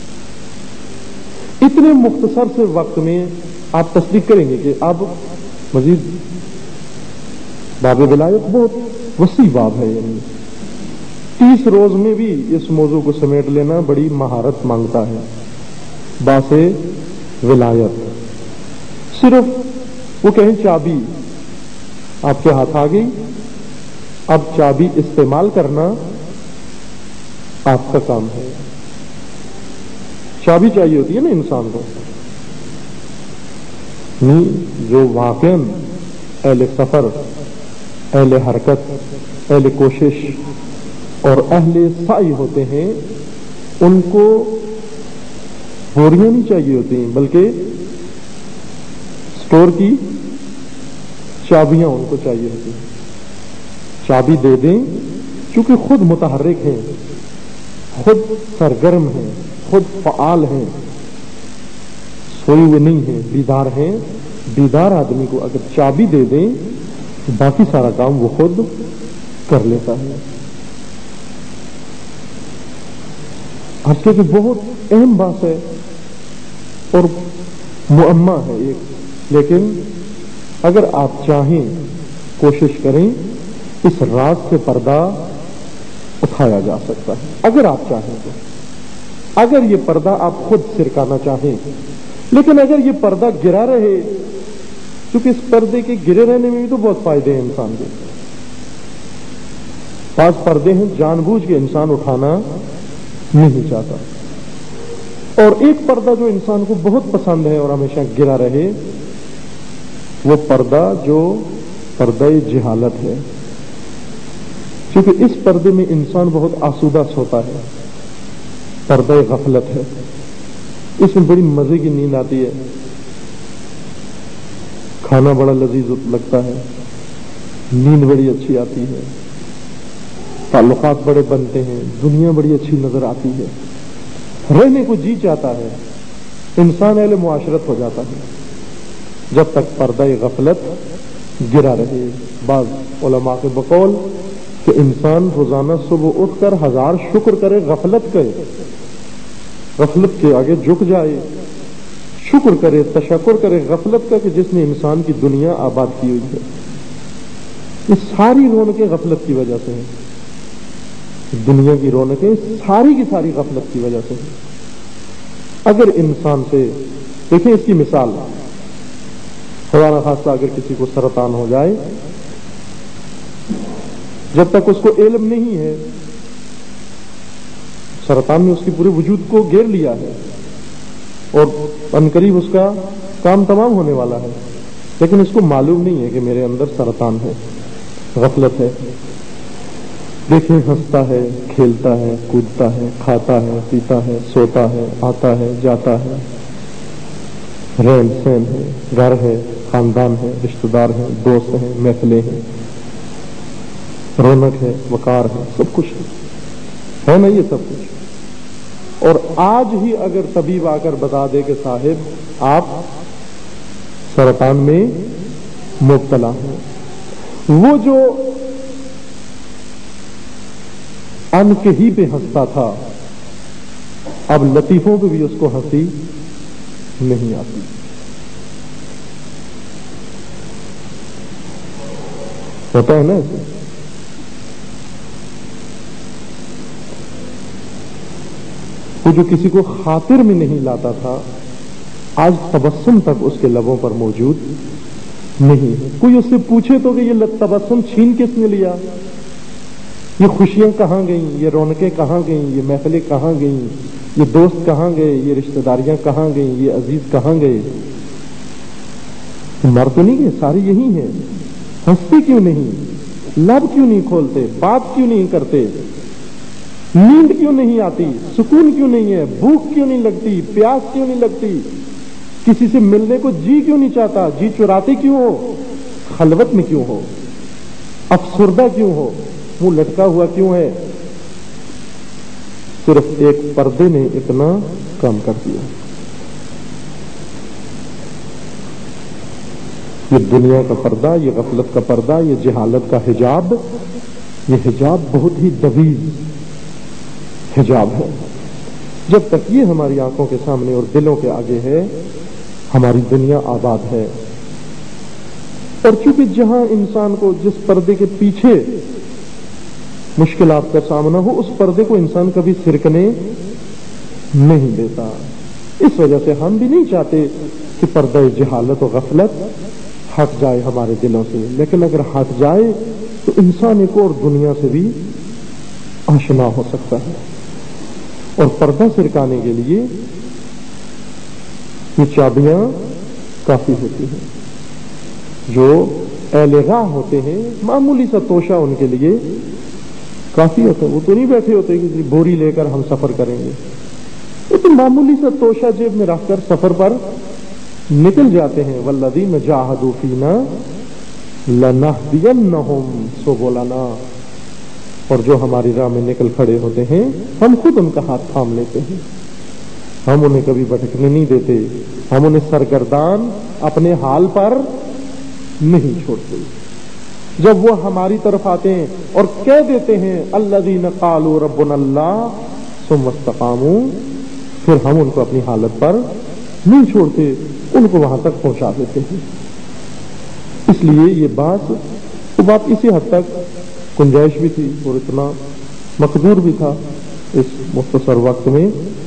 اتنے مختصر سے وقت میں آپ تصدیق کریں گے کہ اب مزید باب ولایت بہت وسیع باب ہے، یعنی تیس روز میں بھی اس موضوع کو سمیٹ لینا بڑی مہارت مانگتا ہے۔ باس ولایت صرف وہ کہیں چابی آپ کے ہاتھ آ گئی، اب چابی استعمال کرنا آپ کا کام ہے۔ چابی چاہیے ہوتی ہے نا انسان کو، جو واقعاً اہل سفر، اہل حرکت، اہل کوشش اور اہل سعی ہوتے ہیں، ان کو بوریاں نہیں چاہیے ہوتی ہیں، بلکہ اسٹور کی چابیاں ان کو چاہیے ہوتی ہیں۔ چابی دے دیں، چونکہ خود متحرک ہیں، خود سرگرم ہیں، خود فعال ہیں، سوئے ہوئے نہیں ہیں، بیدار ہیں۔ بیدار آدمی کو اگر چابی دے دیں تو باقی سارا کام وہ خود کر لیتا ہے۔ آج کے بہت اہم بات ہے اور معمہ ہے ایک، لیکن اگر آپ چاہیں کوشش کریں اس راز سے پردہ اٹھایا جا سکتا ہے، اگر آپ چاہیں تو۔ اگر یہ پردہ آپ خود سرکانا چاہیں، لیکن اگر یہ پردہ گرا رہے، کیونکہ اس پردے کے گرے رہنے میں بھی تو بہت فائدے ہیں انسان کے۔ بعض پردے ہیں جان بوجھ کے انسان اٹھانا نہیں چاہتا، اور ایک پردہ جو انسان کو بہت پسند ہے اور ہمیشہ گرا رہے، وہ پردہ جو پردہ جہالت ہے، کیونکہ اس پردے میں انسان بہت آسودہ سوتا ہے۔ پردہ غفلت ہے، اس میں بڑی مزے کی نیند آتی ہے، کھانا بڑا لذیذ لگتا ہے، نیند بڑی اچھی آتی ہے، تعلقات بڑے بنتے ہیں، دنیا بڑی اچھی نظر آتی ہے، رہنے کو جی چاہتا ہے، انسان اہل معاشرت ہو جاتا ہے، جب تک پردہ غفلت گرا رہے۔ بعض علماء کے بقول کہ انسان روزانہ صبح اٹھ کر ہزار شکر کرے غفلت کے، غفلت کے آگے جھک جائے، شکر کرے، تشکر کرے غفلت کا کہ جس نے انسان کی دنیا آباد کی ہوئی ہے۔ یہ ساری رونقیں غفلت کی وجہ سے ہیں، دنیا کی رونقیں ساری کی ساری غفلت کی وجہ سے ہیں۔ اگر انسان سے دیکھیں، اس کی مثال خدا نخواستہ اگر کسی کو سرطان ہو جائے، جب تک اس کو علم نہیں ہے، سرطان نے اس کی پورے وجود کو گھیر لیا ہے اور عنقریب اس کا کام تمام ہونے والا ہے، لیکن اس کو معلوم نہیں ہے کہ میرے اندر سرطان ہے، غفلت ہے۔ دیکھیں، ہنستا ہے، کھیلتا ہے، کودتا ہے، کھاتا ہے، پیتا ہے، سوتا ہے، آتا ہے، جاتا ہے، رہن سہن ہے، گھر ہے، خاندان ہے، رشتہ دار ہیں، دوست ہیں، محفلیں ہیں، رونق ہے، وقار ہے، سب کچھ ہے نا، یہ سب کچھ۔ اور آج ہی اگر طبیب آ کر بتا دے کہ صاحب آپ سرطان میں مبتلا ہیں، وہ جو ان کے ہی پہ ہنستا تھا، اب لطیفوں پہ بھی اس کو ہنسی نہیں آتی۔ ہوتا ہے نا ایسے؟ وہ جو کسی کو خاطر میں نہیں لاتا تھا، آج تبسم تک اس کے لبوں پر موجود نہیں ہے۔ کوئی اس سے پوچھے تو کہ یہ تبسم چھین کس نے لیا، یہ خوشیاں کہاں گئیں، یہ رونقیں کہاں گئیں، یہ محفلیں کہاں گئیں، یہ دوست کہاں گئے، یہ رشتہ داریاں کہاں گئیں، یہ عزیز کہاں گئے؟ مر تو نہیں گئے، سارے یہی ہیں۔ ہنستے کیوں نہیں، لب کیوں نہیں کھولتے، بات کیوں نہیں کرتے، نیند کیوں نہیں آتی، سکون کیوں نہیں ہے، بھوک کیوں نہیں لگتی، پیاس کیوں نہیں لگتی، کسی سے ملنے کو جی کیوں نہیں چاہتا، جی چراتے کیوں ہو، خلوت میں کیوں ہو، افسردہ کیوں ہو، منہ لٹکا ہوا کیوں ہے؟ صرف ایک پردے نے اتنا کام کر دیا۔ یہ دنیا کا پردہ، یہ غفلت کا پردہ، یہ جہالت کا حجاب، یہ حجاب بہت ہی طویل حجاب ہے۔ جب تک یہ ہماری آنکھوں کے سامنے اور دلوں کے آگے ہے، ہماری دنیا آباد ہے۔ اور چونکہ جہاں انسان کو جس پردے کے پیچھے مشکلات کا سامنا ہو اس پردے کو انسان کبھی سرکنے نہیں دیتا. اس وجہ سے ہم بھی نہیں چاہتے کہ پردہ جہالت و غفلت ہٹ جائے ہمارے دلوں سے، لیکن اگر ہٹ جائے تو انسان ایک اور دنیا سے بھی آشنا ہو سکتا ہے. اور پردہ سرکانے کے لیے یہ چابیاں کافی ہوتی ہیں. جو اہل راہ ہوتے ہیں معمولی سا توشہ ان کے لیے کافی ہوتا ہے. وہ تو نہیں بیٹھے ہوتے کہ بوری لے کر ہم سفر کریں گے، وہ تو معمولی سا توشہ جیب میں رکھ کر سفر پر نکل جاتے ہیں. والذین جاہدوا فینا لنہدینہم سبلنا. اور جو ہماری راہ میں نکل کھڑے ہوتے ہیں ہم خود ان کا ہاتھ تھام لیتے ہیں. ہم انہیں کبھی بھٹکنے نہیں دیتے، ہم انہیں سرگردان اپنے حال پر نہیں چھوڑتے. جب وہ ہماری طرف آتے ہیں اور کہہ دیتے ہیں الذین قالوا ربنا اللہ ثم استقاموا، پھر ہم ان کو اپنی حالت پر نہیں چھوڑتے، ان کو وہاں تک پہنچا دیتے ہیں. اس لیے یہ بات وہ بات اسی حد تک گنجائش بھی تھی اور اتنا مقدور بھی تھا اس مختصر وقت میں.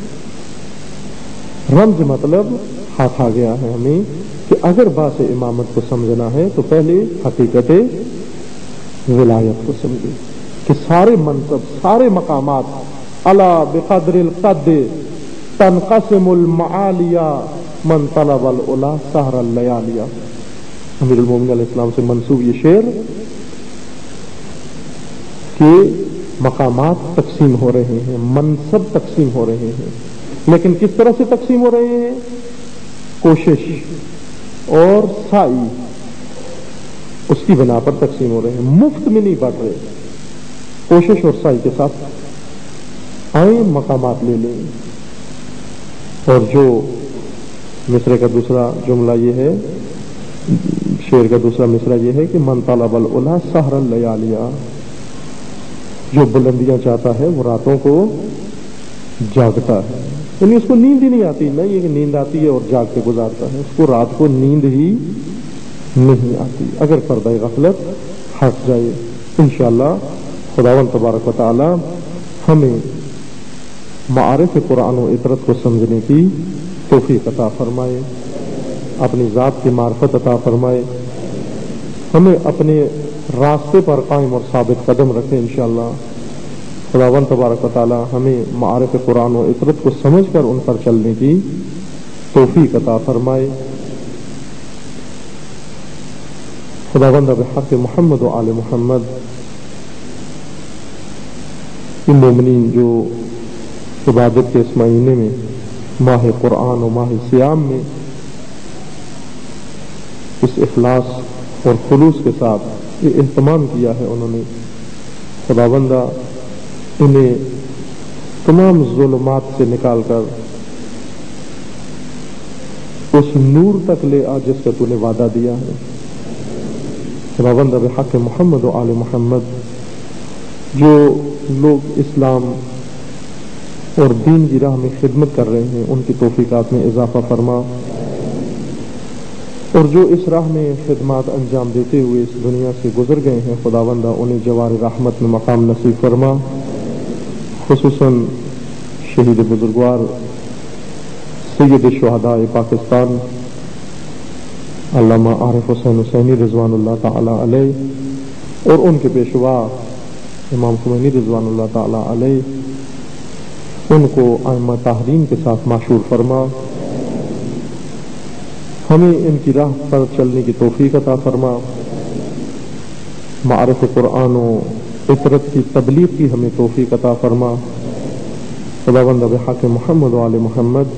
رمز مطلب ہاتھ آ گیا ہے ہمیں کہ اگر باس امامت کو سمجھنا ہے تو پہلے حقیقت ولایت کو سمجھے کہ سارے منصب سارے مقامات الا بقدر القد تنقسم المعالیہ من طلب العلا سہر اللیالیہ. امیر المومنین علیہ السلام سے منسوب یہ شعر کہ مقامات تقسیم ہو رہے ہیں، منصب تقسیم ہو رہے ہیں، لیکن کس طرح سے تقسیم ہو رہے ہیں؟ کوشش اور سعی اس کی بنا پر تقسیم ہو رہے ہیں. مفت میں نہیں بڑھ رہے، کوشش اور سعی کے ساتھ آئیں مقامات لے لیں. اور جو مصرے کا دوسرا جملہ یہ ہے، شعر کا دوسرا مصرع یہ ہے کہ من طلب العلا سہر اللیالیہ. جو بلندیاں چاہتا ہے وہ راتوں کو جاگتا ہے، یعنی اس کو نیند ہی نہیں آتی. نہ یہ کہ نیند آتی ہے اور جاگ کے گزارتا ہے، اس کو رات کو نیند ہی نہیں آتی. اگر پردہ غفلت ہٹ جائے انشاءاللہ خداوند تبارک و تعالی ہمیں معارف قرآن و عطرت کو سمجھنے کی توفیق عطا فرمائے، اپنی ذات کی معرفت عطا فرمائے، ہمیں اپنے راستے پر قائم اور ثابت قدم رکھے انشاءاللہ. خداوند تبارک و تعالی ہمیں معارف قرآن و عطرت کو سمجھ کر ان پر چلنے کی توفیق عطا فرمائے. خداوند بحق محمد و آل محمد ان مومنین جو عبادت کے اس مہینے میں ماہ قرآن و ماہ صیام میں اس اخلاص اور خلوص کے ساتھ یہ اہتمام کیا ہے انہوں نے، خداوندہ انہیں تمام ظلمات سے نکال کر اس نور تک لے آ جس کا تو نے وعدہ دیا ہے. خداوندہ بحق محمد و آل محمد جو لوگ اسلام اور دین کی راہ میں خدمت کر رہے ہیں ان کی توفیقات میں اضافہ فرما، اور جو اس راہ میں خدمات انجام دیتے ہوئے اس دنیا سے گزر گئے ہیں خداوندہ انہیں جوار رحمت میں مقام نصیب فرما. خصوصاً شہید بزرگوار سید شہداء پاکستان علامہ عارف حسین حسینی رضوان اللہ تعالی علیہ اور ان کے پیشوا امام خمینی رضوان اللہ تعالی علیہ، ان کو ائمہ طاہرین کے ساتھ معشور فرما. ہمیں ان کی راہ پر چلنے کی توفیق عطا فرما. معارف قرآن و عطرت کی تبلیغ کی ہمیں توفیق عطا فرما. خداوند بحق محمد و آل محمد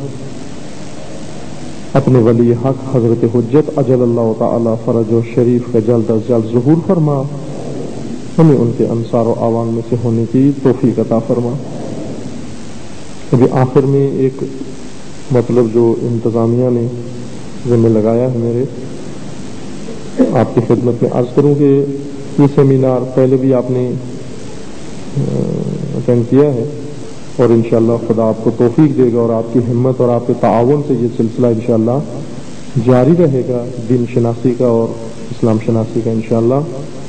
اپنے ولی حق حضرت حجت اجل اللہ تعالی فرج و شریف کا جلد از جلد ظہور فرما. ہمیں ان کے انصار و اعوان میں سے ہونے کی توفیق عطا فرما. ابھی آخر میں ایک مطلب جو انتظامیہ نے ذمہ لگایا ہے میرے آپ کی خدمت میں عرض کروں کہ یہ سیمینار پہلے بھی آپ نے اٹینڈ کیا ہے اور انشاءاللہ خدا آپ کو توفیق دے گا اور آپ کی ہمت اور آپ کے تعاون سے یہ سلسلہ انشاءاللہ جاری رہے گا دین شناسی کا اور اسلام شناسی کا انشاءاللہ۔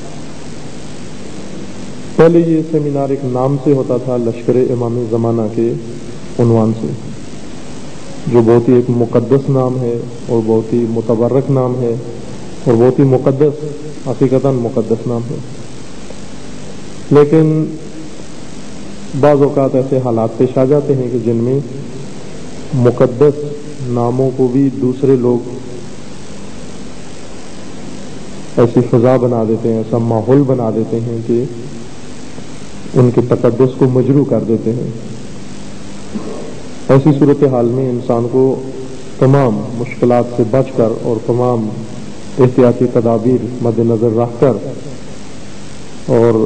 پہلے یہ سیمینار ایک نام سے ہوتا تھا، لشکر امام زمانہ کے عنوان سے، جو بہت ہی ایک مقدس نام ہے اور بہت ہی متبرک نام ہے اور بہت ہی مقدس، حقیقتاً مقدس نام ہے۔ لیکن بعض اوقات ایسے حالات پیش آ جاتے ہیں کہ جن میں مقدس ناموں کو بھی دوسرے لوگ ایسی فضا بنا دیتے ہیں، ایسا ماحول بنا دیتے ہیں کہ ان کے تقدس کو مجروح کر دیتے ہیں۔ ایسی صورتحال میں انسان کو تمام مشکلات سے بچ کر اور تمام احتیاطی تدابیر مد نظر رکھ کر اور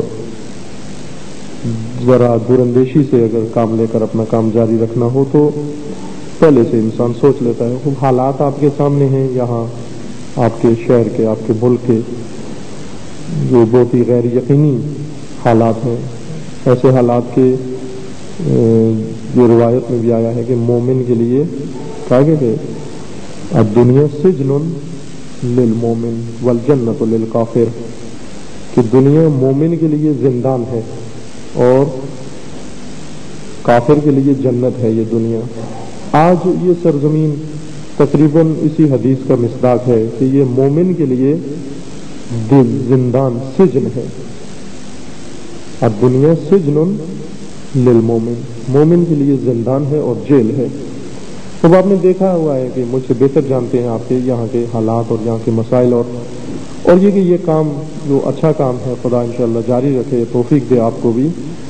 ذرا دور اندیشی سے اگر کام لے کر اپنا کام جاری رکھنا ہو تو پہلے سے انسان سوچ لیتا ہے۔ خوب حالات آپ کے سامنے ہیں، یہاں آپ کے شہر کے، آپ کے ملک کے، جو بہت ہی غیر یقینی حالات ہیں۔ ایسے حالات کے جو روایت میں بھی آیا ہے کہ مومن کے لیے کہا گیا کہ الدنیا سجن للمومن والجنت للکافر، کہ دنیا مومن کے لیے زندان ہے اور کافر کے لیے جنت ہے یہ دنیا۔ آج یہ سرزمین تقریباً اسی حدیث کا مصداق ہے کہ یہ مومن کے لیے دل زندان سجن ہے۔ الدنیا سجن للمومن، مومن کے لیے زندان ہے اور جیل ہے۔ اب آپ نے دیکھا ہوا ہے کہ مجھ سے بہتر جانتے ہیں آپ کے یہاں کے حالات اور یہاں کے مسائل، اور اور یہ کہ یہ کام جو اچھا کام ہے خدا انشاءاللہ جاری رکھے، توفیق دے آپ کو بھی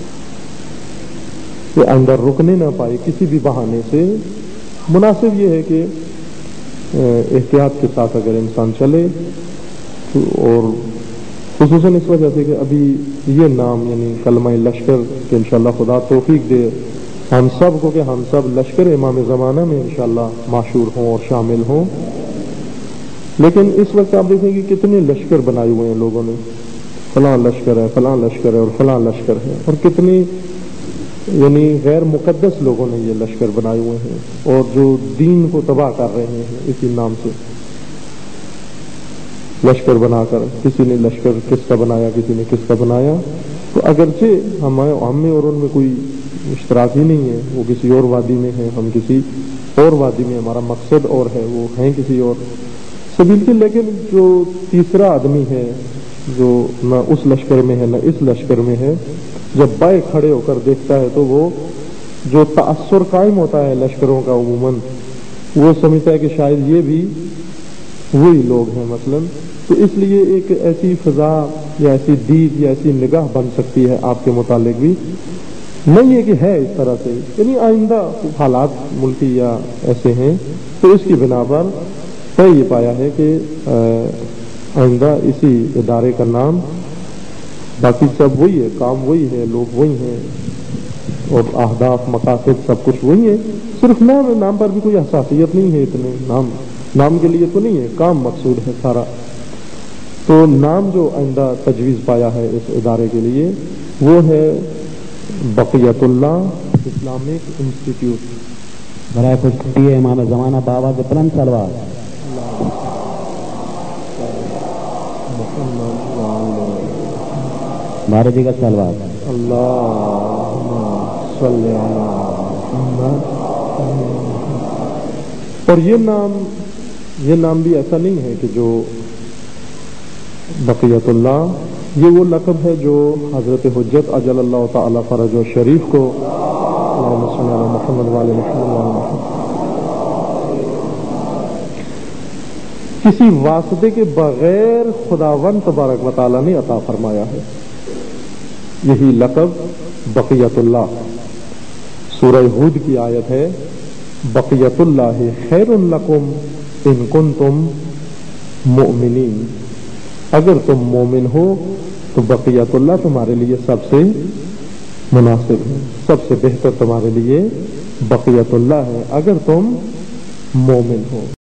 کہ اندر رکنے نہ پائے کسی بھی بہانے سے۔ مناسب یہ ہے کہ احتیاط کے ساتھ اگر انسان چلے، اور خصوصاً اس وجہ سے کہ ابھی یہ نام یعنی کلمہ لشکر کہ انشاءاللہ خدا توفیق دے ہم سب کو کہ ہم سب لشکر امام زمانہ میں انشاءاللہ معشور ہوں اور شامل ہوں۔ لیکن اس وقت آپ دیکھیں کہ کتنے لشکر بنائے ہوئے ہیں لوگوں نے، فلاں لشکر ہے، فلاں لشکر ہے اور فلاں لشکر ہے، اور کتنی یعنی غیر مقدس لوگوں نے یہ لشکر بنائے ہوئے ہیں اور جو دین کو تباہ کر رہے ہیں اسی نام سے لشکر بنا کر۔ کسی نے لشکر کس کا بنایا، کسی نے کس کا بنایا، تو اگرچہ ہم میں اور ان میں کوئی اشتراک ہی نہیں ہے، وہ کسی اور وادی میں ہے، ہم کسی اور وادی میں، ہمارا مقصد اور ہے، وہ ہیں کسی اور سبیل کی، لیکن جو تیسرا آدمی ہے جو نہ اس لشکر میں ہے نہ اس لشکر میں ہے، جب بائیں کھڑے ہو کر دیکھتا ہے تو وہ جو تأثر قائم ہوتا ہے لشکروں کا عموماً، وہ سمجھتا ہے کہ شاید یہ بھی وہی لوگ ہیں مثلاً۔ تو اس لیے ایک ایسی فضا یا ایسی دید یا ایسی نگاہ بن سکتی ہے آپ کے متعلق بھی، نہیں ہے کہ ہے اس طرح سے، یعنی آئندہ حالات ملکی یا ایسے ہیں تو اس کی بنا پر طے یہ پایا ہے کہ آئندہ اسی ادارے کا نام، باقی سب وہی ہے، کام وہی ہے، لوگ وہی ہیں اور اہداف مقاصد سب کچھ وہی ہے، صرف نام نام پر بھی کوئی حساسیت نہیں ہے، اتنے نام نام کے لیے تو نہیں ہے، کام مقصود ہے سارا۔ تو نام جو آئندہ تجویز پایا ہے اس ادارے کے لیے وہ ہے بقیت اللہ اسلامک انسٹیٹیوٹ۔ برائے خوشی امام زمانہ بابا کے بلند سلوات۔ بارہ جی کا سلوات۔ اللہم صلی علی محمد۔ اور یہ نام یہ نام بھی ایسا نہیں ہے کہ جو بقیت اللہ، یہ وہ لقب ہے جو حضرت حجت اجل اللہ تعالی فرج و شریف کو اللہم صلی علی محمد وعلی محمد کسی واسطے کے بغیر خداوند تبارک و تعالی نے عطا فرمایا ہے۔ یہی لقب بقیت اللہ، سورہ ہود کی آیت ہے، بقیت اللہ خیر لکم ان کنتم مؤمنین، اگر تم مومن ہو تو بقیت اللہ تمہارے لیے سب سے مناسب ہے، سب سے بہتر تمہارے لیے بقیت اللہ ہے اگر تم مومن ہو۔